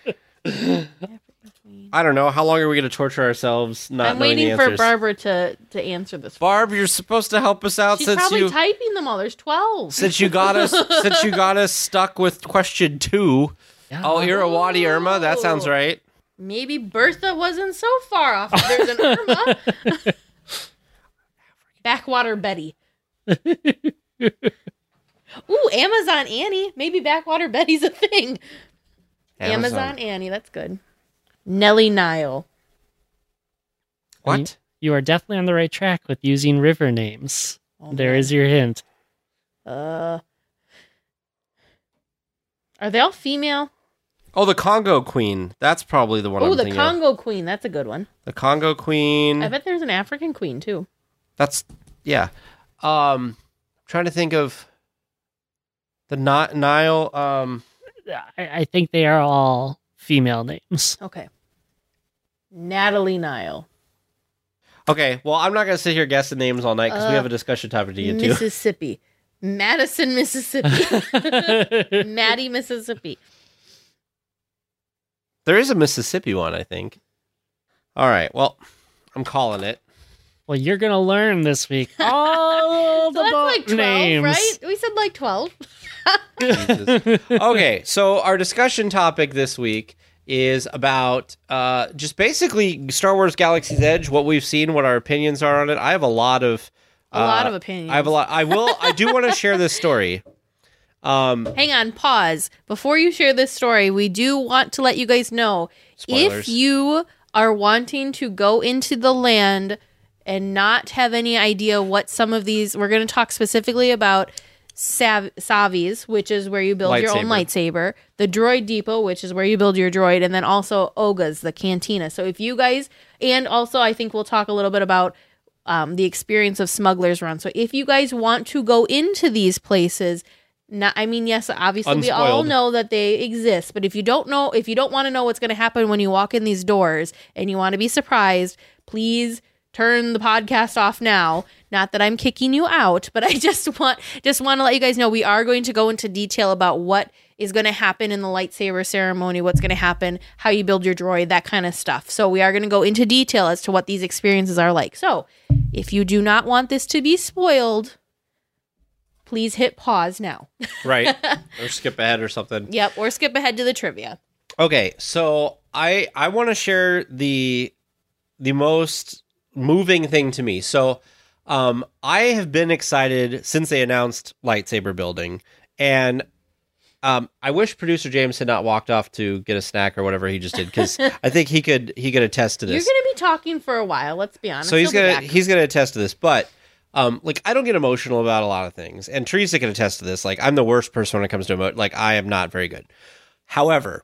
I don't know. How long are we going to torture ourselves not I'm knowing waiting the for answers? Barbara to to answer this. Barb, you're supposed to help us out She's since probably you typing them all. There's twelve. since you got us since you got us stuck with question two. Yeah. Oh, Irrawaddy Irma. That sounds right. Maybe Bertha wasn't so far off. If there's an Irma. Backwater Betty. Ooh, Amazon Annie. Maybe Backwater Betty's a thing. Amazon, Annie. That's good. Nellie Nile. What? You are definitely on the right track with using river names. Oh, There man. is your hint. Uh, are they all female? Oh, the Congo Queen. That's probably the one Oh, I'm the thinking of. Congo Queen. That's a good one. The Congo Queen. I bet there's an African Queen too. That's yeah. Um, trying to think of the Ni- Nile. Um, I, I think they are all female names. Okay. Natalie Nile. okay, well, I'm not gonna sit here guessing names all night because we Uh, have a discussion topic to get to. Mississippi. Madison, Mississippi. Maddie, Mississippi. There is a Mississippi one, I think. All right, well, I'm calling it. Well, you're going to learn this week all So the that's boat like twelve, names. right? We said like twelve. Jesus. Okay, so our discussion topic this week is about uh, just basically Star Wars Galaxy's Edge, what we've seen, what our opinions are on it. I have a lot of A lot uh, of opinions. I have a lot. I will. I do want to share this story. Um, Hang on, pause. Before you share this story, we do want to let you guys know Spoilers. if you are wanting to go into the land and not have any idea what some of these, we're going to talk specifically about Sav- Savis, which is where you build your own lightsaber, the Droid Depot, which is where you build your droid, and then also Oga's, the cantina. So if you guys, and also I think we'll talk a little bit about um, the experience of Smuggler's Run. So if you guys want to go into these places, not, I mean, yes, obviously we all Unspoiled. know that they exist, but if you don't know, if you don't want to know what's going to happen when you walk in these doors and you want to be surprised, please turn the podcast off now. Not that I'm kicking you out, but I just want just want to let you guys know we are going to go into detail about what is going to happen in the lightsaber ceremony, what's going to happen, how you build your droid, that kind of stuff. So we are going to go into detail as to what these experiences are like. So if you do not want this to be spoiled, please hit pause now. Right. Or skip ahead or something. Yep, or skip ahead to the trivia. Okay, so I I want to share the the most moving thing to me. So um, I have been excited since they announced lightsaber building, and um, I wish producer James had not walked off to get a snack or whatever he just did, because I think he could he could attest to this. You're going to be talking for a while. Let's be honest. So he's He'll be gonna back. he's gonna attest to this, but um, like I don't get emotional about a lot of things, and Teresa can attest to this. Like I'm the worst person when it comes to emo- like I am not very good. However,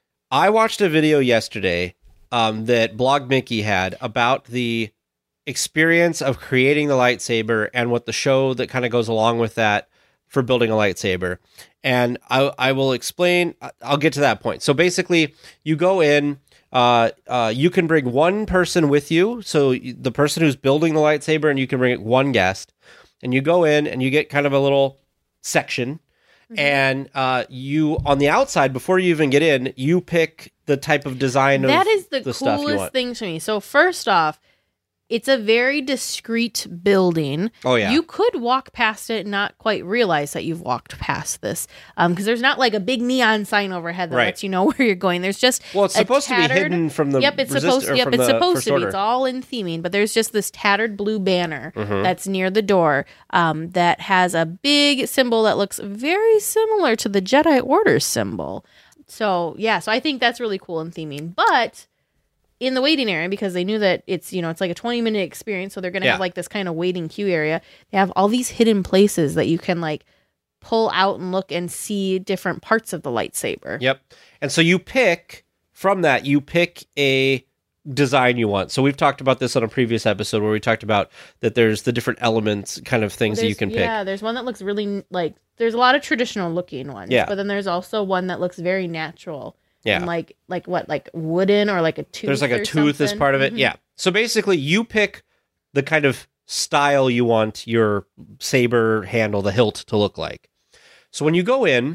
I watched a video yesterday um, that Blog Mickey had about the experience of creating the lightsaber and what the show that kind of goes along with that for building a lightsaber. And I, I will explain, I'll get to that point. So basically, you go in, uh, uh, you can bring one person with you. So the person who's building the lightsaber, and you can bring one guest. And you go in and you get kind of a little section. Mm-hmm. And uh, you, on the outside, before you even get in, you pick the type of design that of is the, the stuff you coolest want. thing to me. So first off, it's a very discreet building. Oh, yeah. You could walk past it and not quite realize that you've walked past this. Um, because there's not like a big neon sign overhead that Right. lets you know where you're going. There's just Well, it's a supposed to be tattered- hidden from the Yep, it's resist- supposed or yep, from it's the supposed First to be. Order. It's all in theming, but there's just this tattered blue banner Mhm. that's near the door um, that has a big symbol that looks very similar to the Jedi Order symbol. So, yeah, so I think that's really cool in theming. But in the waiting area, because they knew that it's, you know, it's like a twenty minute experience, so they're going to Yeah. have like this kind of waiting queue area. They have all these hidden places that you can like pull out and look and see different parts of the lightsaber. Yep. And so you pick from that, you pick a design you want. So we've talked about this on a previous episode where we talked about that there's the different elements kind of things that you There's- can pick. Yeah, there's one that looks really like, there's a lot of traditional looking ones. Yeah. But then there's also one that looks very natural. Yeah. And like, like what, like wooden or like a tooth. There's like a or tooth as something. part of it. Mhm. Yeah. So basically you pick the kind of style you want your saber handle, the hilt, to look like. So when you go in,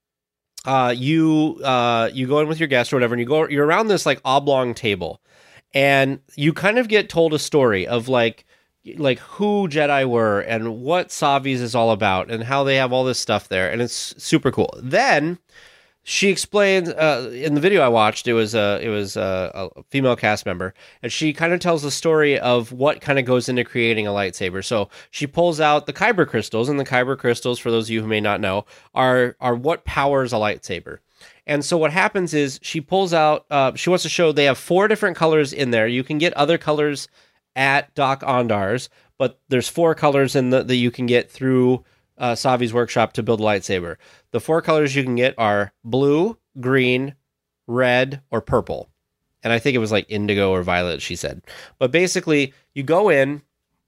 uh, you uh, you go in with your guest or whatever, and you go you're around this like oblong table, and you kind of get told a story of like like who Jedi were and what Savi's is all about and how they have all this stuff there, and it's super cool. Then she explains uh, in the video I watched, it was a it was a, a female cast member, and she kind of tells the story of what kind of goes into creating a lightsaber. So she pulls out the kyber crystals, and the kyber crystals, for those of you who may not know, are are what powers a lightsaber. And so what happens is she pulls out. Uh, she wants to show they have four different colors in there. You can get other colors at Doc Ondar's, but there's four colors in the that you can get through uh, Savi's workshop to build a lightsaber. The four colors you can get are blue, green, red, or purple. And I think it was like indigo or violet, she said. But basically, you go in,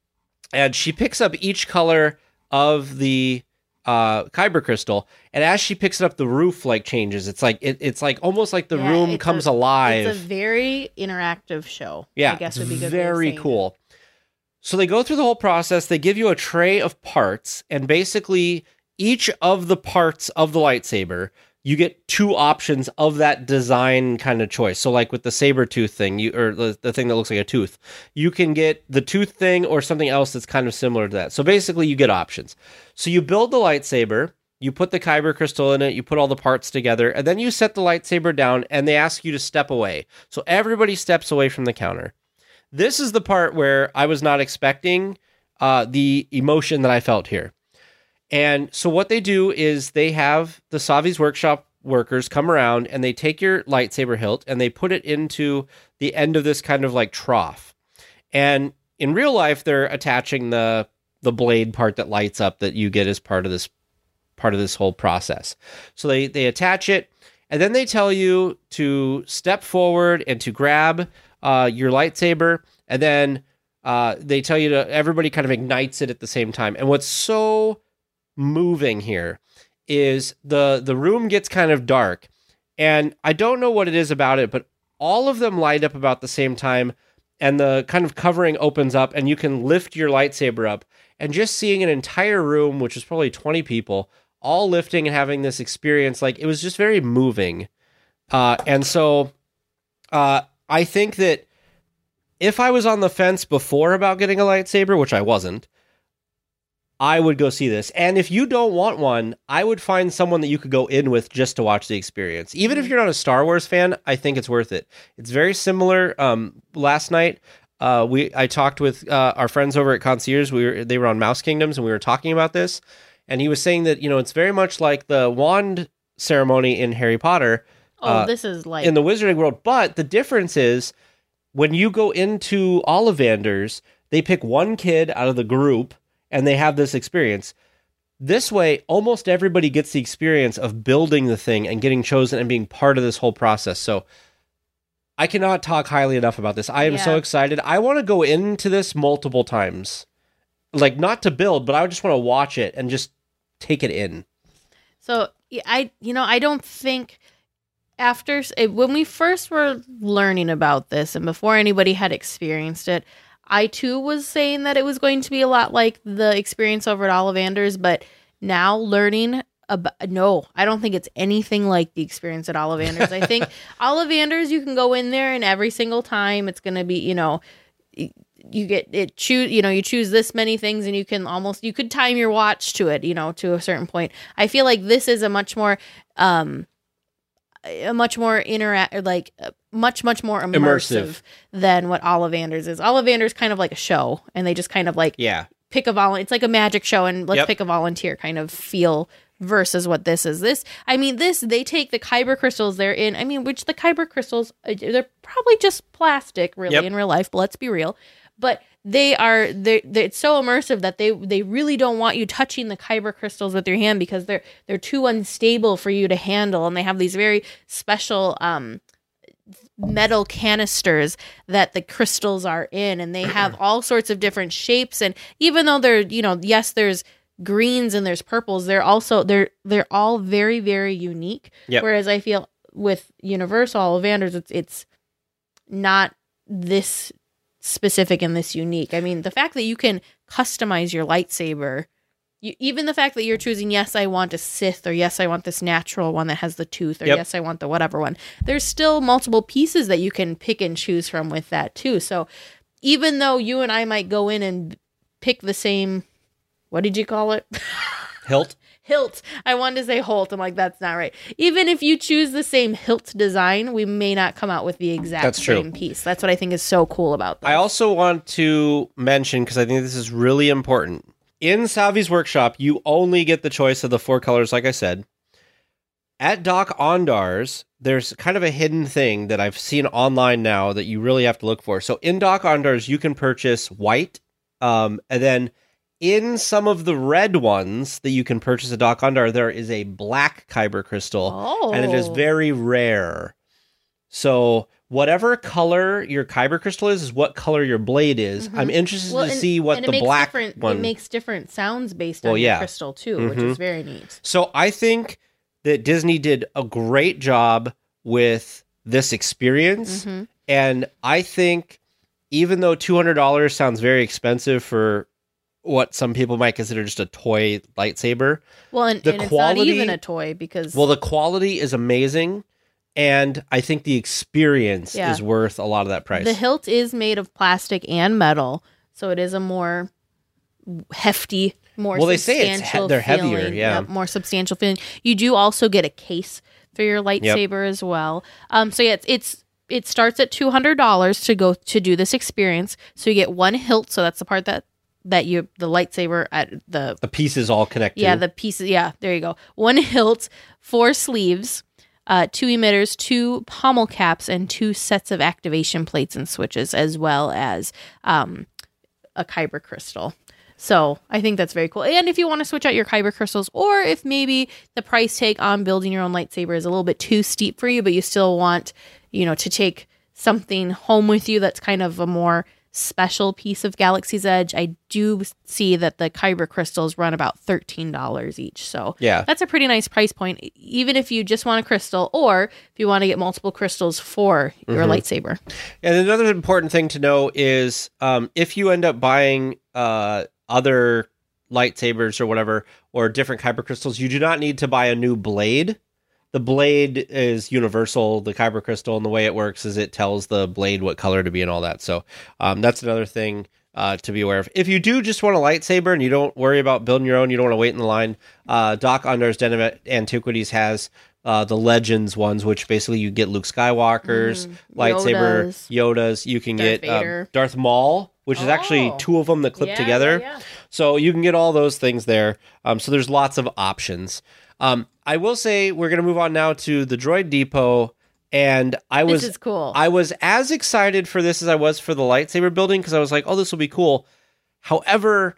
and she picks up each color of the uh, kyber crystal, and as she picks it up, the roof like changes. It's like it, it's like almost like the Yeah, room it's comes a- alive. It's a very interactive show. Yeah, I guess it's would be a good way of very saying it. cool. So they go through the whole process. They give you a tray of parts, and basically each of the parts of the lightsaber, you get two options of that design kind of choice. So like with the saber tooth thing, you or the, the thing that looks like a tooth, you can get the tooth thing or something else that's kind of similar to that. So basically you get options. So you build the lightsaber, you put the kyber crystal in it, you put all the parts together, and then you set the lightsaber down, and they ask you to step away. So everybody steps away from the counter. This is the part where I was not expecting uh, the emotion that I felt here. And so what they do is they have the Savi's workshop workers come around, and they take your lightsaber hilt and they put it into the end of this kind of like trough. And in real life, they're attaching the the blade part that lights up that you get as part of this part of this whole process. So they they attach it, and then they tell you to step forward and to grab uh, your lightsaber, and then uh, they tell you to everybody kind of ignites it at the same time. And what's so moving here is the the room gets kind of dark, and I don't know what it is about it, but all of them light up about the same time, and the kind of covering opens up, and you can lift your lightsaber up, and just seeing an entire room, which is probably twenty people, all lifting and having this experience, like, it was just very moving. Uh, and so uh, I think that if I was on the fence before about getting a lightsaber, which I wasn't, I would go see this. And if you don't want one, I would find someone that you could go in with just to watch the experience. Even if you're not a Star Wars fan, I think it's worth it. It's very similar. Um, last night, uh, we I talked with uh, our friends over at Concierge. We were, they were on Mouse Kingdoms, and we were talking about this. And he was saying that, you know, it's very much like the wand ceremony in Harry Potter. Oh, uh, this is like... in the Wizarding World. But the difference is, when you go into Ollivanders, they pick one kid out of the group, and they have this experience. This way, almost everybody gets the experience of building the thing and getting chosen and being part of this whole process. So I cannot talk highly enough about this. I am Yeah. so excited. I want to go into this multiple times. Like, not to build, but I just want to watch it and just take it in. So yeah, I, you know, I don't think after eh, when we first were learning about this and before anybody had experienced it, I too was saying that it was going to be a lot like the experience over at Ollivanders, but now learning about, no, I don't think it's anything like the experience at Ollivanders. I think Ollivanders, you can go in there and every single time it's going to be, you know, you get it choose, you know, you choose this many things and you can almost, you could time your watch to it, you know, to a certain point. I feel like this is a much more, um, a much more interact, like uh, much, much more immersive, Immersive. than what Ollivanders is. Ollivanders kind of like a show, and they just kind of like Yeah. pick a volunteer. It's like a magic show, and let's Yep. pick a volunteer kind of feel versus what this is. This, I mean, this, they take the kyber crystals they're in, I mean, which the kyber crystals, uh, they're probably just plastic really Yep. in real life, but let's be real. But they are, they're, they're, it's so immersive that they they really don't want you touching the kyber crystals with your hand because they're they're too unstable for you to handle, and they have these very special um metal canisters that the crystals are in, and they have all sorts of different shapes. And even though they're, you know, yes, there's greens and there's purples, they're also they're they're all very, very unique. Yep. Whereas I feel with Universal Ollivanders, it's it's not this specific and this unique. I mean, the fact that you can customize your lightsaber, you, even the fact that you're choosing, yes, I want a Sith, or yes, I want this natural one that has the tooth, or Yep. yes, I want the whatever one. There's still multiple pieces that you can pick and choose from with that too. So even though you and I might go in and pick the same, what did you call it? Hilt. Hilt. I wanted to say Holt. I'm like, that's not right. Even if you choose the same hilt design, we may not come out with the exact That's true. same piece. That's what I think is so cool about this. I also want to mention, because I think this is really important. In Salvi's workshop, you only get the choice of the four colors, like I said. At Doc Ondar's, there's kind of a hidden thing that I've seen online now that you really have to look for. So in Doc Ondar's, you can purchase white, um, and then in some of the red ones that you can purchase at Doc Ondar, there is a black kyber crystal, Oh. and it is very rare. So whatever color your kyber crystal is, is what color your blade is. I'm interested Well, to and- see what and it the makes black different- one. It makes different sounds based Well, on yeah. your crystal too, which Mhm. is very neat. So I think that Disney did a great job with this experience. Mhm. And I think even though two hundred dollars sounds very expensive for what some people might consider just a toy lightsaber, Well, and, The and it's quality- not even a toy because well, the quality is amazing. And I think the experience Yeah. is worth a lot of that price. the hilt is made of plastic and metal, so it is a more hefty, more Well, they say it's he- substantial they're heavier, feeling. yeah. Yep, more substantial feeling. You do also get a case for your lightsaber as well. Um, so yeah, it's, it's it starts at two hundred dollars to go to do this experience. So you get one hilt, so that's the part that that you the lightsaber at the the pieces all connect yeah to. the pieces yeah there you go, one hilt, four sleeves, uh, two emitters, two pommel caps, and two sets of activation plates and switches, as well as um, a kyber crystal. So I think that's very cool. And if you want to switch out your kyber crystals, or if maybe the price tag on building your own lightsaber is a little bit too steep for you, but you still want, you know, to take something home with you that's kind of a more special piece of Galaxy's Edge, I do see that the Kyber crystals run about thirteen dollars each. So Yeah. that's a pretty nice price point, even if you just want a crystal or if you want to get multiple crystals for your Mhm. lightsaber. And another important thing to know is um, if you end up buying uh, other lightsabers or whatever, or different Kyber crystals, you do not need to buy a new blade. The blade is universal, the Kyber crystal, and the way it works is it tells the blade what color to be and all that. So um, that's another thing uh, to be aware of. If you do just want a lightsaber and you don't worry about building your own, you don't want to wait in the line, uh, Doc Ondar's Den of Antiquities has uh, the Legends ones, which basically you get Luke Skywalker's Mm, lightsaber, Yoda's. Yoda's. You can Darth get um, Vader. Darth Maul, which is actually Oh. two of them that clip Yeah, together. yeah, yeah. So you can get all those things there. Um, so there's lots of options. Um, I will say we're going to move on now to the Droid Depot, and I was This is cool. I was as excited for this as I was for the lightsaber building because I was like, oh, this will be cool. However,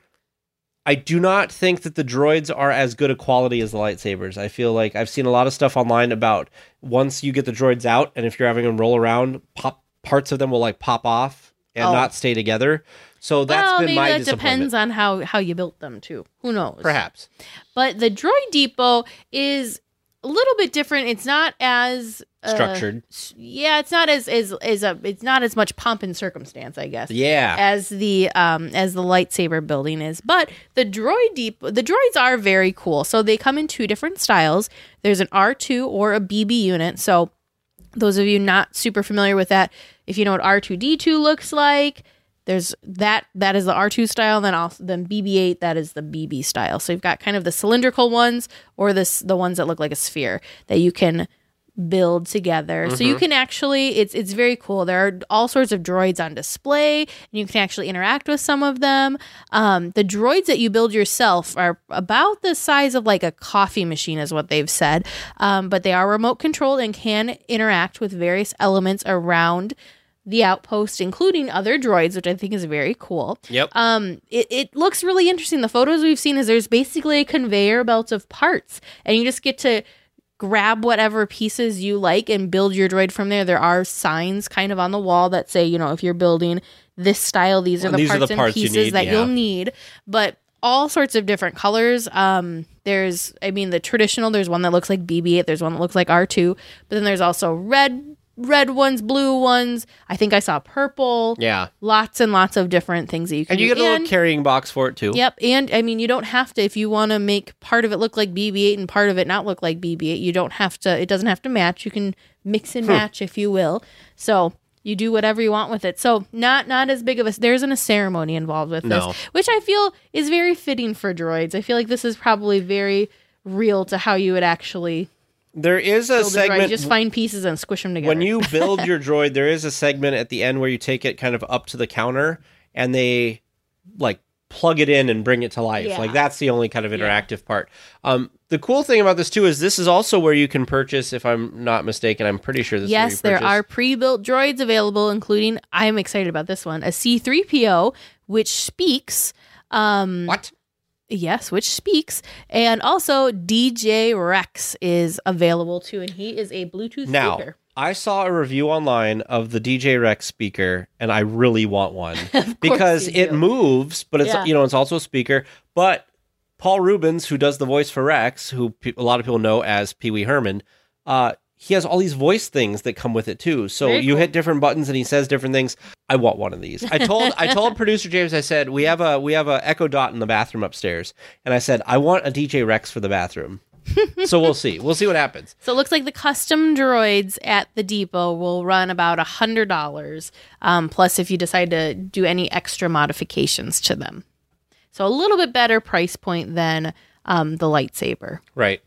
I do not think that the droids are as good a quality as the lightsabers. I feel like I've seen a lot of stuff online about once you get the droids out, and if you're having them roll around, pop parts of them will like pop off and Oh. not stay together. So that's well, been maybe my that disappointment. depends on how, how you built them too. Who knows? Perhaps. But the Droid Depot is a little bit different. It's not as uh, Structured. s- Yeah, it's not as as as a. It's not as much pomp and circumstance, I guess. Yeah. As the um as the lightsaber building is, but the Droid Depot, the droids are very cool. So they come in two different styles. There's an R two or a B B unit. So those of you not super familiar with that, if you know what R two D two looks like, there's that that is the R two style, then also then B B eight, that is the B B style. So you've got kind of the cylindrical ones or this the ones that look like a sphere that you can build together. So you can actually it's it's very cool. There are all sorts of droids on display and you can actually interact with some of them. Um, the droids that you build yourself are about the size of like a coffee machine is what they've said. Um, but they are remote controlled and can interact with various elements around the outpost, including other droids, which I think is very cool. Yep. Um, it, it looks really interesting. The photos we've seen is there's basically a conveyor belt of parts, and you just get to grab whatever pieces you like and build your droid from there. There are signs kind of on the wall that say, you know, if you're building this style, these are Well, the these are parts the and parts you pieces need, that yeah. you'll need. But all sorts of different colors. Um, there's, I mean, the traditional, there's one that looks like B B eight, there's one that looks like R two, but then there's also red red ones, blue ones. I think I saw purple. Yeah. Lots and lots of different things that you can And you do. get a little And- carrying box for it too. Yep, and I mean, you don't have to, if you want to make part of it look like B B eight and part of it not look like B B eight, you don't have to, it doesn't have to match. You can mix and match, if you will. So you do whatever you want with it. So not not as big of a, there isn't a ceremony involved with No. this, which I feel is very fitting for droids. I feel like this is probably very real to how you would actually There is a build a droid. segment Just find pieces and squish them together. when you build your droid, there is a segment at the end where you take it kind of up to the counter and they like plug it in and bring it to life. Yeah. Like that's the only kind of interactive part. Um, the cool thing about this too is this is also where you can purchase, if I'm not mistaken, I'm pretty sure this Yes, is where there you are purchase- pre-built droids available, including, I'm excited about this one, a C three P O, which speaks. Um, What? Yes, which speaks. And also D J Rex is available too, and he is a Bluetooth Now, speaker. I saw a review online of the D J Rex speaker, and I really want one because you it do. moves, but it's Yeah. you know it's also a speaker. But Paul Rubens, who does the voice for Rex, who pe- a lot of people know as Pee Wee Herman, uh, he has all these voice things that come with it too. So Very you cool. hit different buttons, and he says different things. I want one of these. I told I told producer James, I said we have a we have a Echo Dot in the bathroom upstairs, and I said I want a D J Rex for the bathroom. So we'll see. We'll see what happens. So it looks like the custom droids at the depot will run about one hundred dollars, um, plus if you decide to do any extra modifications to them. So a little bit better price point than um, the lightsaber. Right.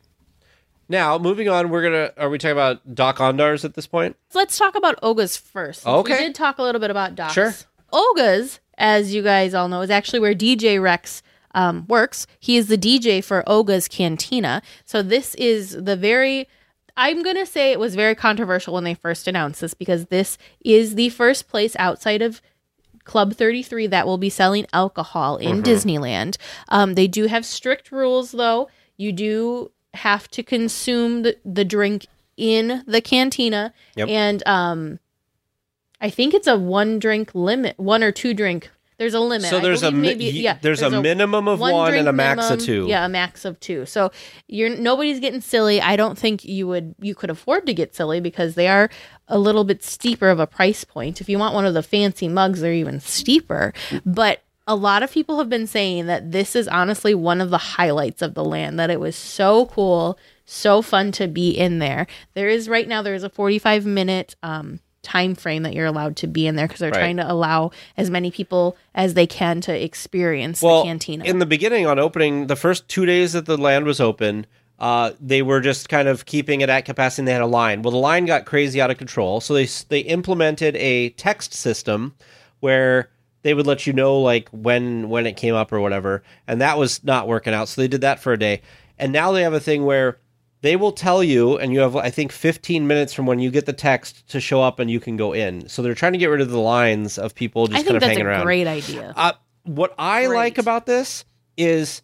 Now, moving on, we're gonna. Are we talking about Doc Ondars at this point? So let's talk about Oga's first. since Okay. We did talk a little bit about Docs. Sure. Oga's, as you guys all know, is actually where D J Rex um, works. He is the D J for Oga's Cantina. So this is the very, I'm going to say it was very controversial when they first announced this because this is the first place outside of Club thirty-three that will be selling alcohol in Disneyland. Um, they do have strict rules, though. You do have to consume the, the drink in the cantina. Yep. And um, I think it's a one drink limit, one or two drink. There's a limit. So there's I a mi- maybe, yeah, there's, there's a, a minimum of one, one and a max minimum, of two. Yeah, a max of two. So you're nobody's getting silly. I don't think you would you could afford to get silly because they are a little bit steeper of a price point. If you want one of the fancy mugs, they're even steeper. But a lot of people have been saying that this is honestly one of the highlights of the land, that it was so cool, so fun to be in there. There is right now there is a forty-five minute um time frame that you're allowed to be in there because they're right. trying to allow as many people as they can to experience well, the cantina. In the beginning, on opening, the first two days that the land was open, uh, they were just kind of keeping it at capacity and they had a line. Well, the line got crazy out of control, so they they implemented a text system where they would let you know like when when it came up or whatever, and that was not working out, so they did that for a day. And now they have a thing where they will tell you, and you have, I think, fifteen minutes from when you get the text to show up and you can go in. So they're trying to get rid of the lines of people just I kind think of that's hanging a around. great idea. Uh, what I Great. like about this is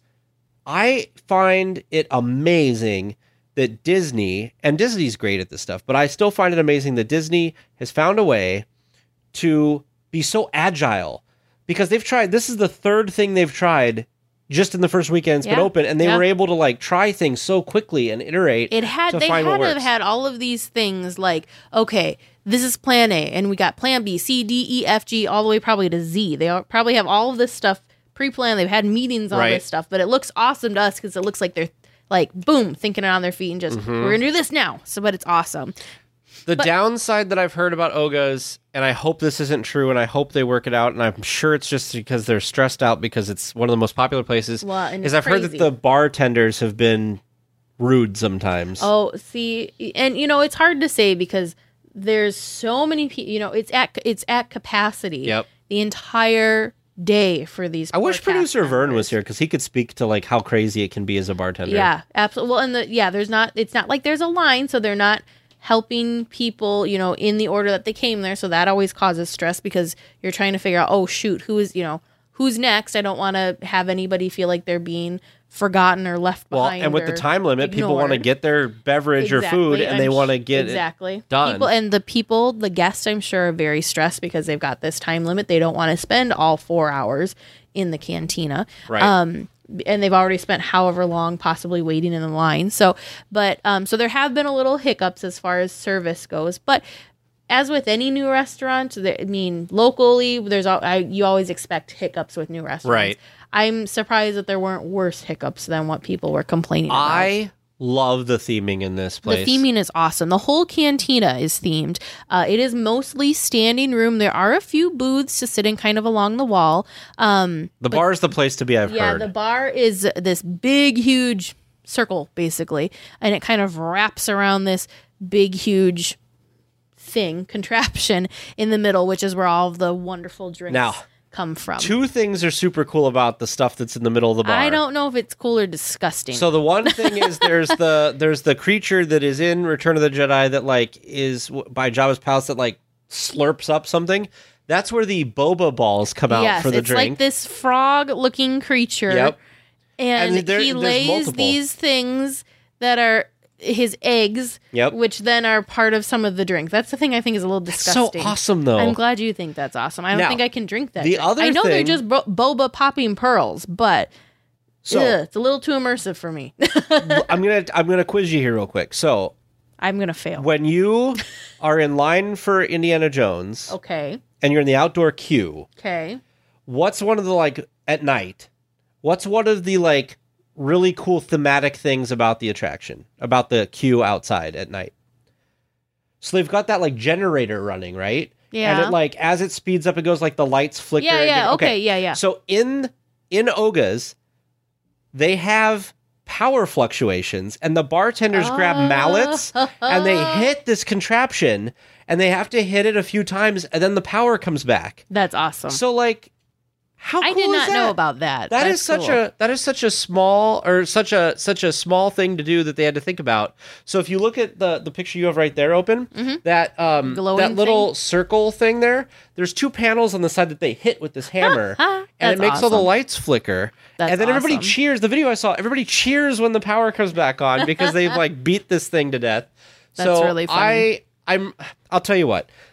I find it amazing that Disney, and Disney's great at this stuff, but I still find it amazing that Disney has found a way to be so agile because they've tried, this is the third thing they've tried just in the first weekend it's Yeah. been open, and they Yeah. were able to like try things so quickly and iterate. It had to they find had what to have works. had all of these things like, okay, this is plan A, and we got plan B, C, D, E, F, G, all the way probably to Z. They all- probably have all of this stuff pre-planned. They've had meetings on Right. this stuff, but it looks awesome to us because it looks like they're like boom, thinking it on their feet and just Mm-hmm. we're gonna do this now. So, but it's awesome. The But- downside that I've heard about Oga's, and I hope this isn't true, and I hope they work it out, and I'm sure it's just because they're stressed out because it's one of the most popular places, Well, and is it's I've heard crazy. that the bartenders have been rude sometimes. Oh, see, and you know it's hard to say because there's so many people. You know, it's at it's at capacity. Yep. The entire day for these. I wish poor cast producer Vern members. was here because he could speak to like how crazy it can be as a bartender. Yeah, absolutely. Well, and the yeah, there's not. It's not like there's a line, so they're not helping people, you know, in the order that they came there. So that always causes stress because you're trying to figure out, oh shoot, who is, you know, who's next? I don't want to have anybody feel like they're being forgotten or left Well, behind. and with the or time limit, people want to ignored. get their beverage or food, Exactly. and they I'm want to sh- get exactly it done. People, and the people, the guests, I'm sure, are very stressed because they've got this time limit. They don't want to spend all four hours in the cantina. Right. Um, and they've already spent however long possibly waiting in the line. So, but um, so there have been a little hiccups as far as service goes, but. As with any new restaurant, there, I mean, locally, there's al- I, you always expect hiccups with new restaurants. Right. I'm surprised that there weren't worse hiccups than what people were complaining about. I love the theming in this place. The theming is awesome. The whole cantina is themed. Uh, it is mostly standing room. There are a few booths to sit in kind of along the wall. Um, the bar is the place to be, I've yeah, heard. the bar is this big, huge circle, basically. And it kind of wraps around this big, huge thing, contraption in the middle, which is where all of the wonderful drinks Now, come from. Two things are super cool about the stuff that's in the middle of the bar. I don't know if it's cool or disgusting. So the one thing is there's the there's the creature that is in Return of the Jedi that like is w- by Jabba's palace that like slurps up something. That's where the boba balls come out yes, for the it's drink. like this frog-looking creature. Yep. And, And there- he there's lays multiple. these things that are his eggs, Yep. which then are part of some of the drink. That's the thing I think is a little so disgusting. awesome though. I'm glad you think that's awesome. I don't Now, think I can drink that. the drink. other I know they're thing- just bo- boba popping pearls, but So- ugh, it's a little too immersive for me. I'm gonna I'm gonna quiz you here real quick. So I'm gonna fail. when you are in line for Indiana Jones Okay. and you're in the outdoor queue, Okay. what's one of the like at night? What's one of the like really cool thematic things about the attraction, about the queue outside at night? So they've got that like generator running, right? Yeah. And it like as it speeds up, it goes like the lights flicker. Yeah, and yeah, different- okay, yeah, yeah. So in in Oga's, they have power fluctuations, and the bartenders grab mallets and they hit this contraption, and they have to hit it a few times, and then the power comes back. That's awesome. So like, how I cool did is not know that? about that. That That's is such cool. a that is such a small or such a such a small thing to do that they had to think about. So if you look at the the picture you have right there open, that um Glowing that little thing? circle thing there, there's two panels on the side that they hit with this hammer, and it That's makes all the awesome. lights flicker. That's and then everybody awesome. cheers. The video I saw, everybody cheers when the power comes back on because they've like beat this thing to death. That's so really funny. I I'm I'll tell you what.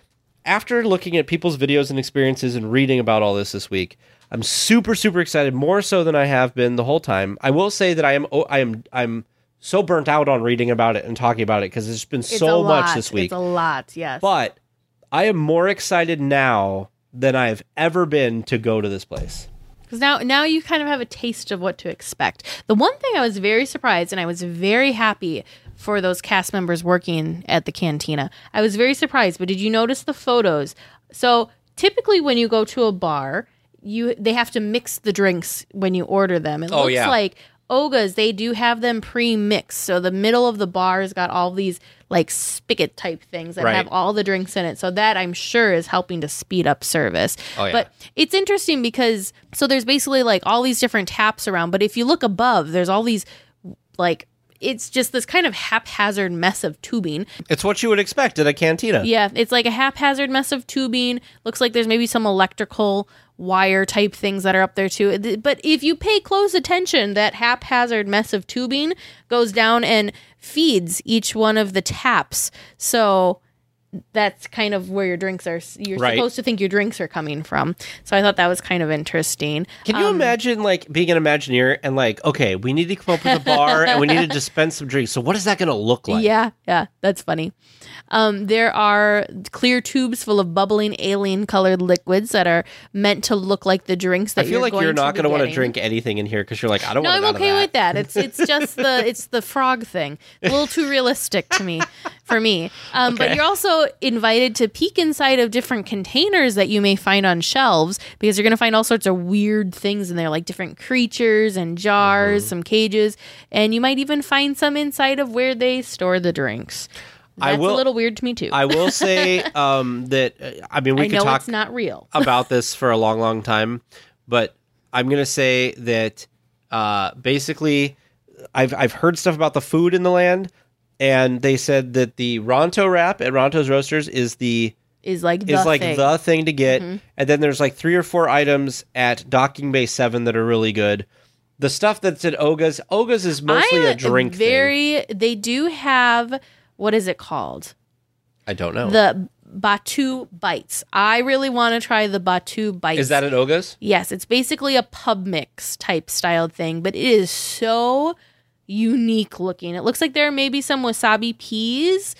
after looking at people's videos and experiences and reading about all this this week, I'm super, super excited, more so than I have been the whole time. I will say that I am, I am, I'm so burnt out on reading about it and talking about it because there's been It's so a much lot. this week. It's a lot, yes. But I am more excited now than I've ever been to go to this place. Because now, now you kind of have a taste of what to expect. The one thing I was very surprised, and I was very happy for those cast members working at the cantina. I was very surprised, but did you notice the photos? So typically when you go to a bar, you they have to mix the drinks when you order them. It Oh, looks yeah. like Oga's, they do have them pre-mixed. So the middle of the bar has got all these like spigot type things that Right. have all the drinks in it. So that I'm sure is helping to speed up service. Oh, yeah. But it's interesting because so there's basically like all these different taps around. But if you look above, there's all these like it's just this kind of haphazard mess of tubing. It's what you would expect at a cantina. Yeah, it's like a haphazard mess of tubing. Looks like there's maybe some electrical wire type things that are up there too. But if you pay close attention, that haphazard mess of tubing goes down and feeds each one of the taps. So that's kind of where your drinks are. You're Right. supposed to think your drinks are coming from. So I thought that was kind of interesting. Can you Um, imagine like being an Imagineer and like, okay, we need to come up with a bar and we need to dispense some drinks. So what is that going to look like? Yeah, yeah, that's funny. Um, there are clear tubes full of bubbling alien colored liquids that are meant to look like the drinks that I feel you're like going you're not to going to want to getting. drink anything in here because you're like, I don't No, want I'm to okay with that. It's it's just the it's the frog thing. A little too realistic to me, for me. Um, But Okay. you're also invited to peek inside of different containers that you may find on shelves because you're going to find all sorts of weird things in there, like different creatures and jars, Mm-hmm. some cages, and you might even find some inside of where they store the drinks. I That's will- a little weird to me too. I will say um, that, uh, I mean, we I could know talk it's not real. about this for a long, long time, but I'm going to say that uh, basically I've, I've heard stuff about the food in the land, and they said that the Ronto wrap at Ronto's Roasters is the Is like the is like thing. the thing to get. Mm-hmm. And then there's like three or four items at Docking Bay seven that are really good. The stuff that's at Oga's, Oga's is mostly I'm a drink thing. very. They do have what is it called? I don't know. The Batu Bites. I really want to try the Batu Bites. Is that at Oga's? Yes, it's basically a pub mix type styled thing, but it is so unique looking. It looks like there are maybe some wasabi peas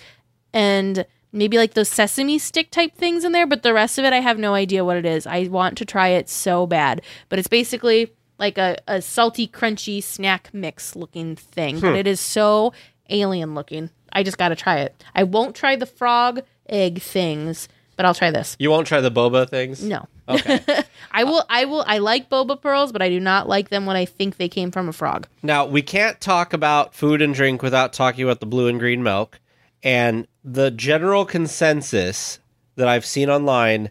and maybe like those sesame stick type things in there, but the rest of it, I have no idea what it is. I want to try it so bad, but it's basically like a, a salty, crunchy snack mix looking thing, but it is so alien looking. I just got to try it. I won't try the frog egg things, but I'll try this. You won't try the boba things? No. Okay. I will I will I like boba pearls, but I do not like them when I think they came from a frog. Now, we can't talk about food and drink without talking about the blue and green milk. And the general consensus that I've seen online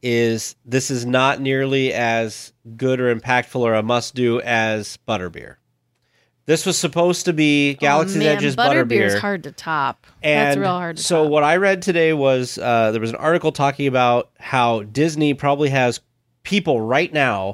is this is not nearly as good or impactful or a must-do as butterbeer. This was supposed to be Galaxy's oh, man, Edge's butterbeer is butterbeer. hard to top. And That's real hard to so top. what I read today was uh, there was an article talking about how Disney probably has people right now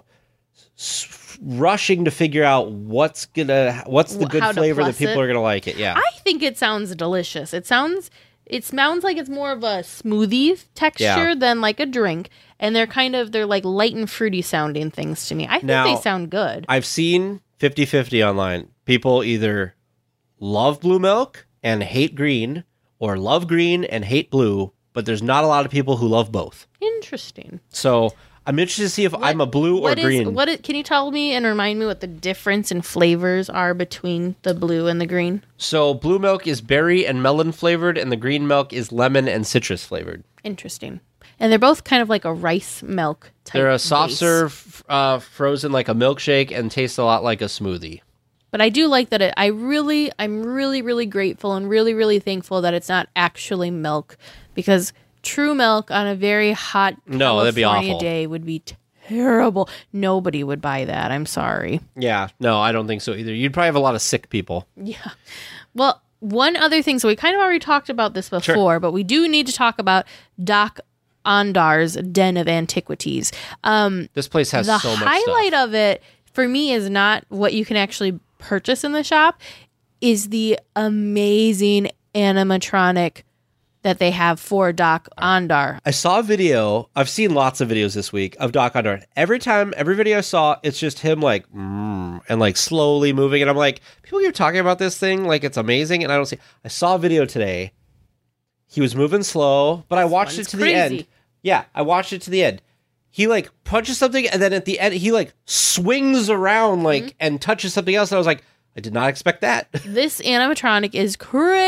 s- rushing to figure out what's gonna what's the Wh- good how to flavor that plus people it. are gonna like it. Yeah, I think it sounds delicious. It sounds it sounds like it's more of a smoothie texture Yeah. than like a drink. And they're kind of they're like light and fruity sounding things to me. I think Now- they sound good. I've seen fifty-fifty online. People either love blue milk and hate green, or love green and hate blue. But there's not a lot of people who love both. Interesting. So I'm interested to see if I'm a blue or What is- green. what is, can you tell me and remind me what the difference in flavors are between the blue and the green? So blue milk is berry and melon flavored, and the green milk is lemon and citrus flavored. Interesting. And they're both kind of like a rice milk type. They're a soft base. serve, uh, frozen like a milkshake, and taste a lot like a smoothie. But I do like that it I really I'm really really grateful and really really thankful that it's not actually milk, because true milk on a very hot No, that'd be California awful. day would be terrible. Nobody would buy that. I'm sorry. Yeah, no, I don't think so either. You'd probably have a lot of sick people. Yeah. Well, one other thing, so we kind of already talked about this before, but we do need to talk about Doc Ondar's Den of Antiquities. Um, This place has the so much highlight stuff. of it for me is not what you can actually purchase in the shop, is the amazing animatronic that they have for Doc Ondar. I saw a video. I've seen lots of videos this week of Doc Ondar. Every time, every video I saw, it's just him like, mm, and like slowly moving. And I'm like, people keep talking about this thing like it's amazing. And I don't see. I saw a video today. He was moving slow, but I watched it to crazy. the end. Yeah, I watched it to the end. He like punches something, and then at the end, he like swings around like mm-hmm. and touches something else. And I was like, I did not expect that. This animatronic is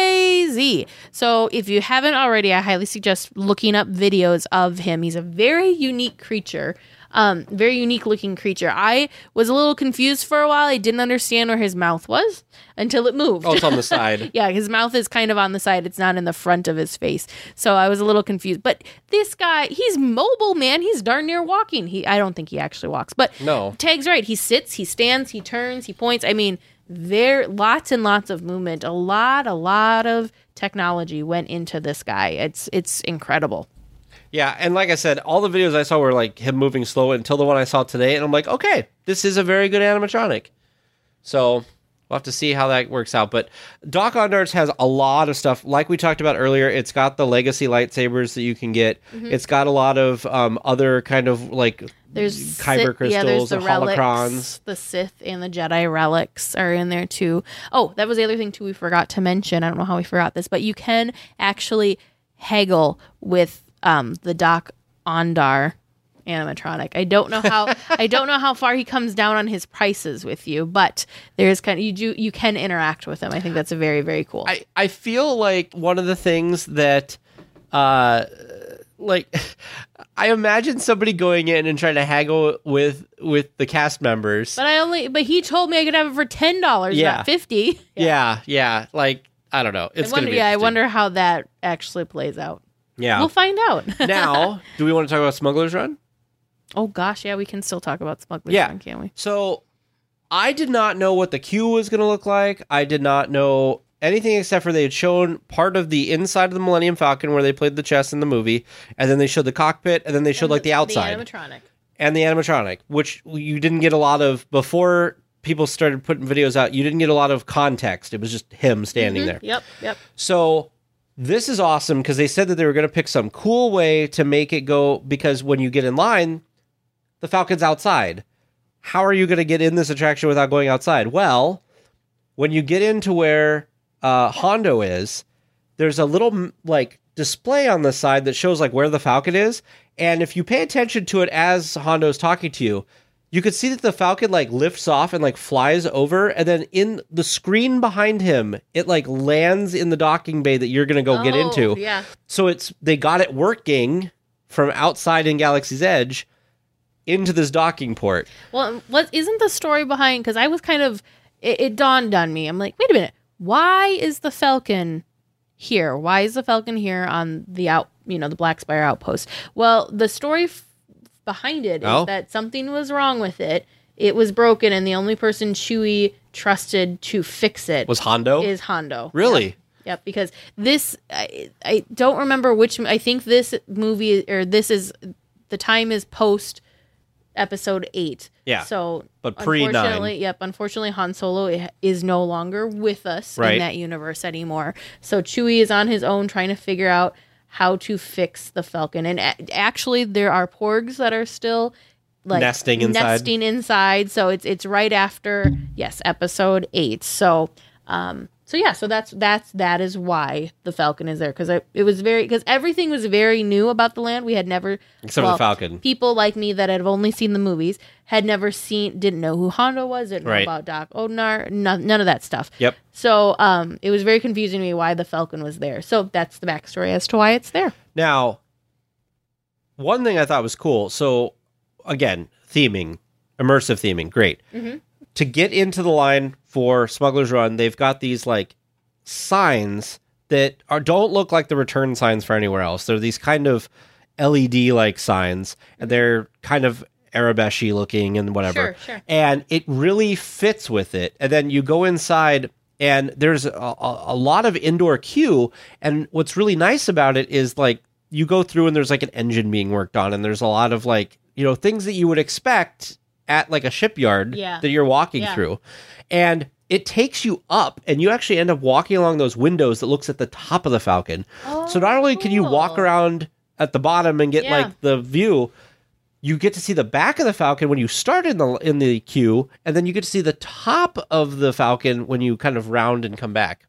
crazy. So if you haven't already, I highly suggest looking up videos of him. He's a very unique creature. Um, very unique looking creature. I was a little confused for a while. I didn't understand where his mouth was until it moved. Oh, it's on the side. Yeah, his mouth is kind of on the side. It's not in the front of his face. So I was a little confused. But this guy, he's mobile, man. He's darn near walking. He, I don't think he actually walks. But no. Tag's right. He sits, he stands, he turns, he points. I mean, there lots and lots of movement. A lot, a lot of technology went into this guy. It's it's incredible. Yeah, and like I said, all the videos I saw were like him moving slow until the one I saw today, and I'm like, okay, this is a very good animatronic. So we'll have to see how that works out. But Doc Ondar has a lot of stuff. Like we talked about earlier, it's got the legacy lightsabers that you can get. Mm-hmm. It's got a lot of um, other kind of like there's kyber Sith, crystals yeah, there's the and relics, holocrons. The Sith and the Jedi relics are in there too. Oh, that was the other thing too we forgot to mention. I don't know how we forgot this, but you can actually haggle with um, the Doc Ondar animatronic. I don't know how I don't know how far he comes down on his prices with you, but there's kind of you do you can interact with him. I think that's a very, very cool. I, I feel like one of the things that uh like I imagine somebody going in and trying to haggle with with the cast members. But I only but he told me I could have it for ten dollars, yeah. not fifty. Yeah. yeah, yeah. Like I don't know. It's I wonder, gonna be yeah, I wonder how that actually plays out. Yeah. We'll find out. Now, do we want to talk about Smuggler's Run? Oh gosh, yeah, we can still talk about Smuggler's yeah. Run, can't we? So I did not know what the queue was going to look like. I did not know anything except for they had shown part of the inside of the Millennium Falcon where they played the chess in the movie, and then they showed the cockpit, and then they showed and like the outside. The animatronic. And the animatronic, which you didn't get a lot of before people started putting videos out. You didn't get a lot of context. It was just him standing Mm-hmm. there. Yep, yep. So this is awesome because they said that they were going to pick some cool way to make it go, because when you get in line, the Falcon's outside. How are you going to get in this attraction without going outside? Well, when you get into where uh, Hondo is, there's a little like display on the side that shows like where the Falcon is. And if you pay attention to it as Hondo's talking to you, you could see that the Falcon like lifts off and like flies over, and then in the screen behind him, it like lands in the docking bay that you're going to go oh, get into. Yeah. So it's they got it working from outside in Galaxy's Edge into this docking port. Well, what isn't the story behind? Because I was kind of it, it dawned on me. I'm like, wait a minute, why is the Falcon here? Why is the Falcon here on the out? You know, the Black Spire outpost. Well, the story f- behind it is oh. that something was wrong with it. It was broken, and the only person Chewie trusted to fix it Was Hondo? Is Hondo. Really? Yep, yep, because this, I, I don't remember which, I think this movie, or this is, the time is post episode eight. Yeah. So, but pre nine. Unfortunately, yep, unfortunately, Han Solo is no longer with us right. in that universe anymore. So Chewie is on his own trying to figure out how to fix the Falcon. And a- actually, there are porgs that are still like nesting inside. Nesting inside. So it's it's right after yes, episode eight. So um so yeah, so that's that's that is why the Falcon is there, because it was very because everything was very new about the land. We had never except well, for the Falcon. People like me that have only seen the movies had never seen, didn't know who Hondo was, didn't right. know about Doc Ondar, none, none of that stuff. Yep. So um, it was very confusing to me why the Falcon was there. So that's the backstory as to why it's there. Now, one thing I thought was cool. So again, theming, immersive theming, great. Mm-hmm. To get into the line for Smuggler's Run, they've got these like signs that are don't look like the return signs for anywhere else. They're these kind of L E D like signs, and they're kind of Arabesh-y looking and whatever. Sure, sure. And it really fits with it. And then you go inside, and there's a, a, a lot of indoor queue. And what's really nice about it is like you go through and there's like an engine being worked on, and there's a lot of like, you know, things that you would expect at like a shipyard yeah. that you're walking yeah. through. And it takes you up, and you actually end up walking along those windows that looks at the top of the Falcon. Oh, so not only can you walk cool. around at the bottom and get Yeah. like the view, you get to see the back of the Falcon when you start in the in the queue, and then you get to see the top of the Falcon when you kind of round and come back.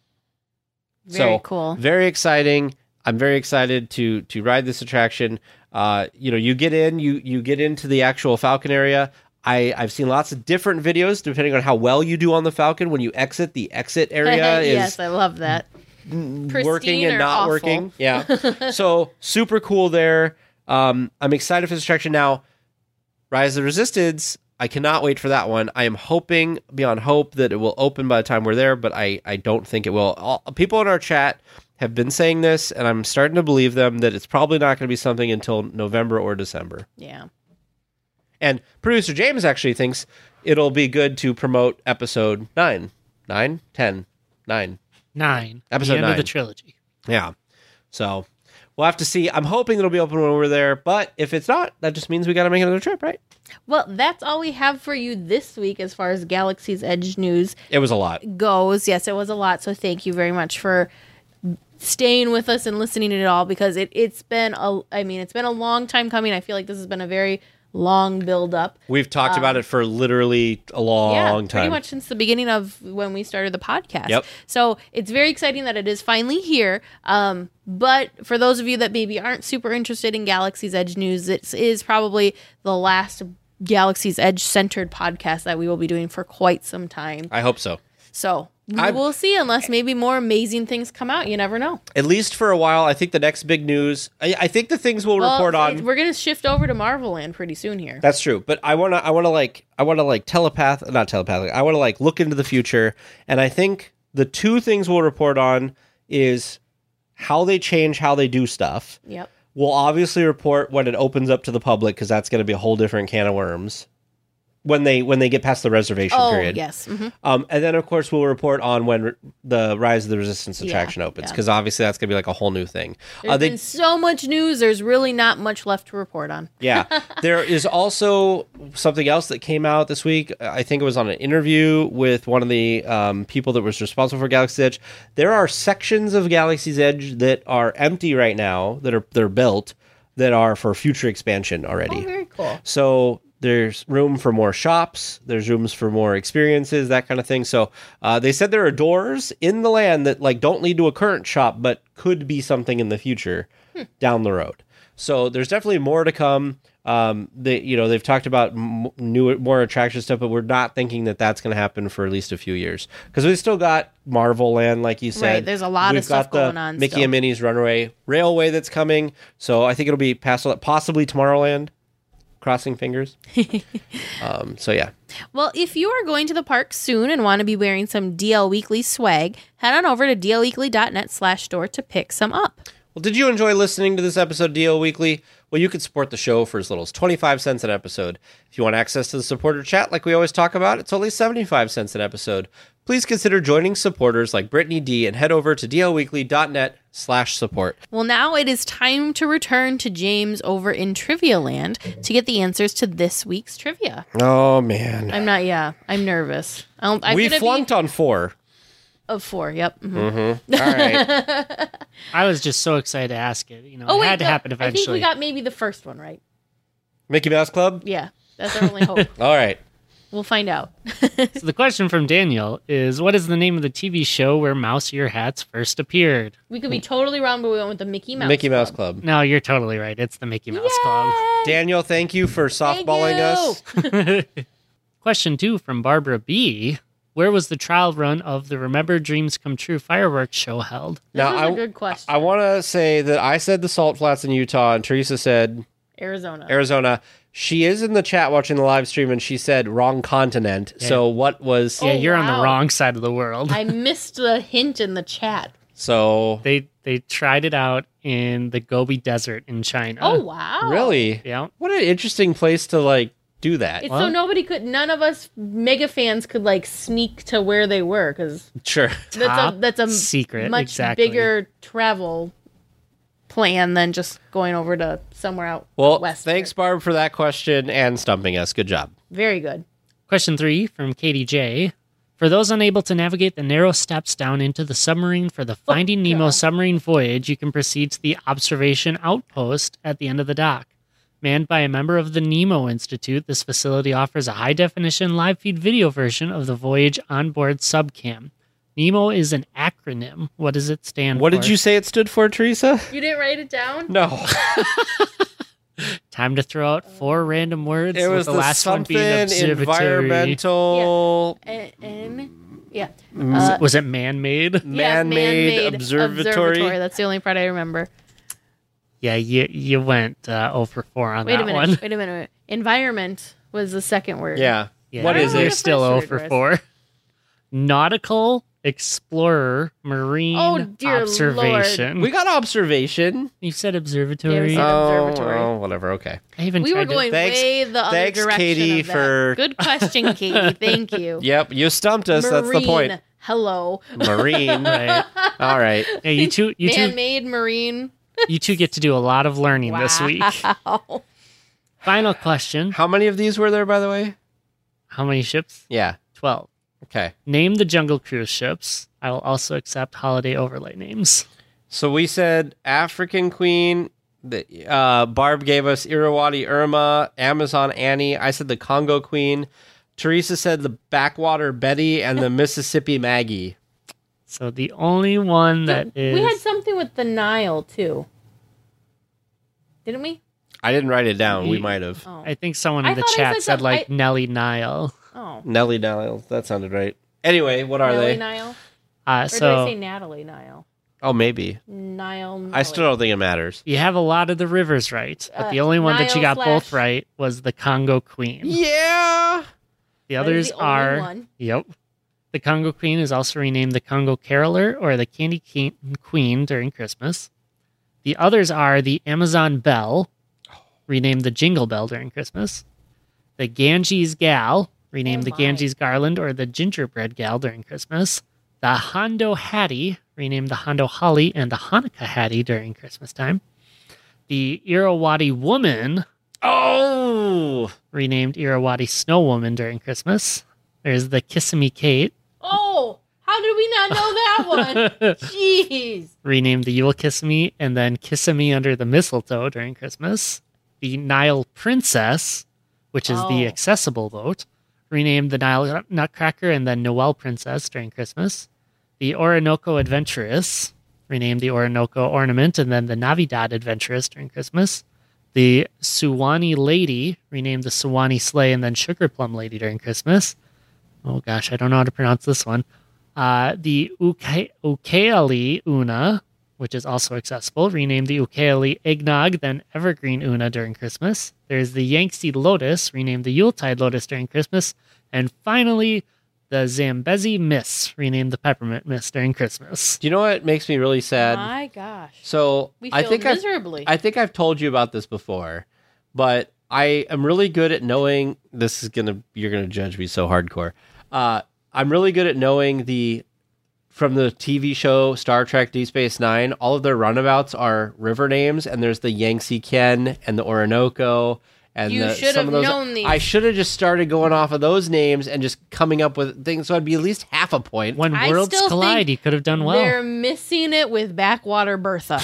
Very so, cool. Very exciting. I'm very excited to to ride this attraction. Uh, you know, you get in, you you get into the actual Falcon area. I, I've seen lots of different videos depending on how well you do on the Falcon. When you exit, the exit area is yes, I love that. working Pristine and or not awful? working. Yeah. So super cool there. Um, I'm excited for this attraction now. Rise of the Resistance. I cannot wait for that one. I am hoping beyond hope that it will open by the time we're there, but I, I don't think it will. All, people in our chat have been saying this, and I'm starting to believe them that it's probably not going to be something until November or December. Yeah. And producer James actually thinks it'll be good to promote episode nine. Nine? Ten. Nine. Nine. Episode the end nine. of the trilogy. Yeah. So we'll have to see. I'm hoping it'll be open when we're there, but if it's not, that just means we got to make another trip, right? Well, that's all we have for you this week as far as Galaxy's Edge news It was a lot. goes. Yes, it was a lot. So thank you very much for staying with us and listening to it all, because it, it's been a, I mean, it's been a long time coming. I feel like this has been a very long build up. We've talked about it for literally a long yeah, time. pretty much since the beginning of when we started the podcast. Yep. So it's very exciting that it is finally here. Um, but for those of you that maybe aren't super interested in Galaxy's Edge news, this is probably the last Galaxy's Edge centered podcast that we will be doing for quite some time. I hope so. So we I'm- will see, unless maybe more amazing things come out. You never know. At least for a while. I think the next big news, I, I think the things we'll Well, report on. we're going to shift over to Marvel Land pretty soon here. That's true, but I want to I want to like I want to like telepath not telepathic. I want to like look into the future, and I think the two things we'll report on is how they change how they do stuff. Yep. We'll obviously report when it opens up to the public, because that's going to be a whole different can of worms when they when they get past the reservation Oh, period. yes. Mhm. Um, and then, of course, we'll report on when re- the Rise of the Resistance Yeah, attraction opens, yeah. because obviously that's going to be like a whole new thing. There's Uh, they, been so much news. There's really not much left to report on. yeah. There is also something else that came out this week. I think it was on an interview with one of the um, people that was responsible for Galaxy's Edge. There are sections of Galaxy's Edge that are empty right now, that are they're built, that are for future expansion already. Oh, very cool. So there's room for more shops. There's rooms for more experiences, that kind of thing. So uh, they said there are doors in the land that like don't lead to a current shop, but could be something in the future Hmm. down the road. So there's definitely more to come. Um, they, you know, they've talked about m- new, more attraction stuff, but we're not thinking that that's going to happen for at least a few years, because we've still got Marvel Land, like you said. Right, there's a lot of We've stuff got the going on Mickey still. and Minnie's Runaway Railway that's coming. So I think it'll be past, possibly Tomorrowland. Crossing fingers. um, so yeah. Well, if you are going to the park soon and want to be wearing some D L Weekly swag, head on over to dlweekly.net slash store to pick some up. Well, did you enjoy listening to this episode of D L Weekly? Well, you can support the show for as little as twenty-five cents an episode. If you want access to the supporter chat like we always talk about, it's only seventy-five cents an episode. Please consider joining supporters like Brittany D and head over to dlweekly.net slash support. Well, now it is time to return to James over in Trivia Land to get the answers to this week's trivia. Oh, man. I'm not, yeah, I'm nervous. I'll, I'm we gonna flunked be on four. of four, yep. mhm. All right. I was just so excited to ask it. You know, Oh, it wait, had to no, happen I think eventually. we got maybe the first one right. Mickey Mouse Club? Yeah, that's our only hope. All right. We'll find out. So the question from Daniel is, what is the name of the T V show where Mouse Ear Hats first appeared? We could be totally wrong, but we went with the Mickey Mouse Mickey Mouse Club. Club. No, you're totally right. It's the Mickey Mouse Club. Daniel, thank you for Thank softballing you. us. Question two from Barbara B. Where was the trial run of the Remember Dreams Come True fireworks show held? This Now, is I- a good question. I want to say that I said the Salt Flats in Utah, and Teresa said Arizona. Arizona. She is in the chat watching the live stream, and she said wrong continent. Yeah. So what was... Yeah, Oh, you're on wow. the wrong side of the world. I missed the hint in the chat. So... They they tried it out in the Gobi Desert in China. Oh, wow. Really? Yeah. What an interesting place to, like, do that. It's Well- so nobody could, none of us mega fans could like sneak to where they were, because Sure. that's a Top that's a secret, much exactly. bigger travel plan than just going over to somewhere out Well, west. thanks, Barb, for that question and stumping us. Good job. Very good. Question three from Katie J. For those unable to navigate the narrow steps down into the submarine for the Finding Nemo God. submarine voyage, you can proceed to the observation outpost at the end of the dock. Manned by a member of the Nemo Institute, this facility offers a high-definition live-feed video version of the voyage onboard subcam. NEMO is an acronym. What does it stand What for? did you say it stood for, Teresa? You didn't write it down? No. Time to throw out four random words. It was with the, the last one something being observatory. environmental And, and yeah. Was, Uh, it, was it man-made? yeah, man-made observatory. That's the only part I remember. Yeah, you you went uh, oh for four on Wait that a minute. one. Wait a minute. Environment was the second word. Yeah. Yeah, What is I don't know it? You're the still first oh word for was. four. Nautical explorer marine Oh, dear observation. We got observation. You said observatory. Yeah, we said- Oh, observatory. well, whatever. Okay. I even We were tried to- going Thanks- way the other thanks, direction Katie, of that. for- Good question, Katie. Thank you. Yep, you stumped us. That's the Marine. point. Hello. Marine. Right. All right. Yeah, you two, you two, Man-made marine. you two get to do a lot of learning this week. Wow. Final question: How many of these were there, by the way? How many ships? Yeah. Twelve. Okay. Name the Jungle Cruise ships. I will also accept holiday overlay names. So we said African Queen. The, uh, Barb gave us Irrawaddy Irma, Amazon Annie. I said the Congo Queen. Teresa said the Backwater Betty and the Mississippi Maggie. So the only one that is We had something with the Nile, too. Didn't we? I didn't write it down. We Ye- might have. Oh. I think someone I in the thought I chat said said some- like I- Nellie Nile. Oh. Nellie Niles. That sounded right. Anyway, what are Nellie they? Nile? Uh, Or did I so say Natalie Nile? Oh, maybe. Nile. I still don't think it matters. you have a lot of the rivers right, but Uh, the only one that you Nile got both slash- right was the Congo Queen. Yeah. The That is others the only are one. yep. The Congo Queen is also renamed the Congo Caroler or the Candy Cane Queen during Christmas. The others are the Amazon Belle, renamed the Jingle Bell during Christmas. The Ganges Gal, renamed Oh the my. Ganges Garland or the Gingerbread Gal during Christmas. The Hondo Hattie, renamed the Hondo Holly and the Hanukkah Hattie during Christmas time. The Irrawaddy Woman, Oh. renamed Irrawaddy Snow Woman during Christmas. There's the Kissimmee Kate, Oh, how did we not know that one? Jeez. renamed the Yule Kissimmee, and then Kissimmee under the mistletoe during Christmas. The Nile Princess, which is the Oh. accessible boat, renamed the Nile Nutcracker and then Noel Princess during Christmas. The Orinoco Adventurous, renamed the Orinoco Ornament and then the Navidad Adventurous during Christmas. The Suwannee Lady, renamed the Suwannee Sleigh and then Sugar Plum Lady during Christmas. Oh gosh, I don't know how to pronounce this one. Uh, the Uke- Ukeali Una, which is also accessible, renamed the Ukeali Eggnog, then Evergreen Una during Christmas. There's the Yangtze Lotus, renamed the Yuletide Lotus during Christmas. And finally, the Zambezi Miss, renamed the Peppermint Miss during Christmas. Do you know what makes me really sad? My gosh. So We I failed think I've, miserably. I think I've told you about this before, but I am really good at knowing. This is gonna you're gonna judge me so hardcore. Uh, I'm really good at knowing the from the T V show Star Trek Deep Space Nine. All of their runabouts are river names, and there's the Yangtze Ken and the Orinoco. And You the, should some have of those, known these. I should have just started going off of those names and just coming up with things. So I'd be at least half a point. When I worlds still collide, think you could have done well. They're missing it with Backwater Bertha.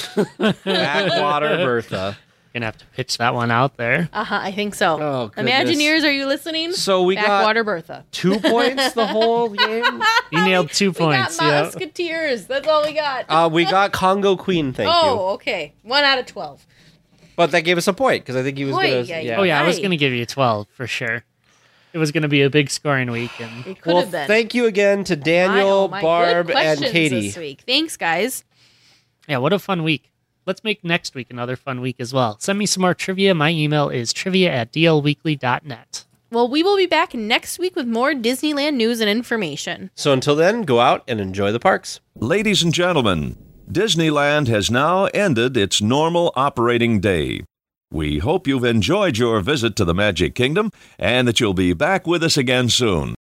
Backwater Bertha. Gonna have to pitch that one out there. Uh huh. I think so. Oh, goodness. Imagineers, are you listening? So we got Backwater Bertha. two points the whole game. You nailed two We points. got Yeah. Musketeers. That's all we got. Uh, we got Congo Queen, thank you. oh, okay. One out of twelve. But that gave us a point because I think he was Oy, going yeah, to. yeah. Oh yeah, I was Right. gonna give you twelve for sure. It was gonna be a big scoring week, and It could Well, have been. thank you again to My- Daniel, oh my, Barb, good and questions Katie. This week. Thanks, guys. yeah, what a fun week. Let's make next week another fun week as well. Send me some more trivia. My email is trivia at d l weekly dot net. Well, we will be back next week with more Disneyland news and information. So until then, go out and enjoy the parks. Ladies and gentlemen, Disneyland has now ended its normal operating day. We hope you've enjoyed your visit to the Magic Kingdom and that you'll be back with us again soon.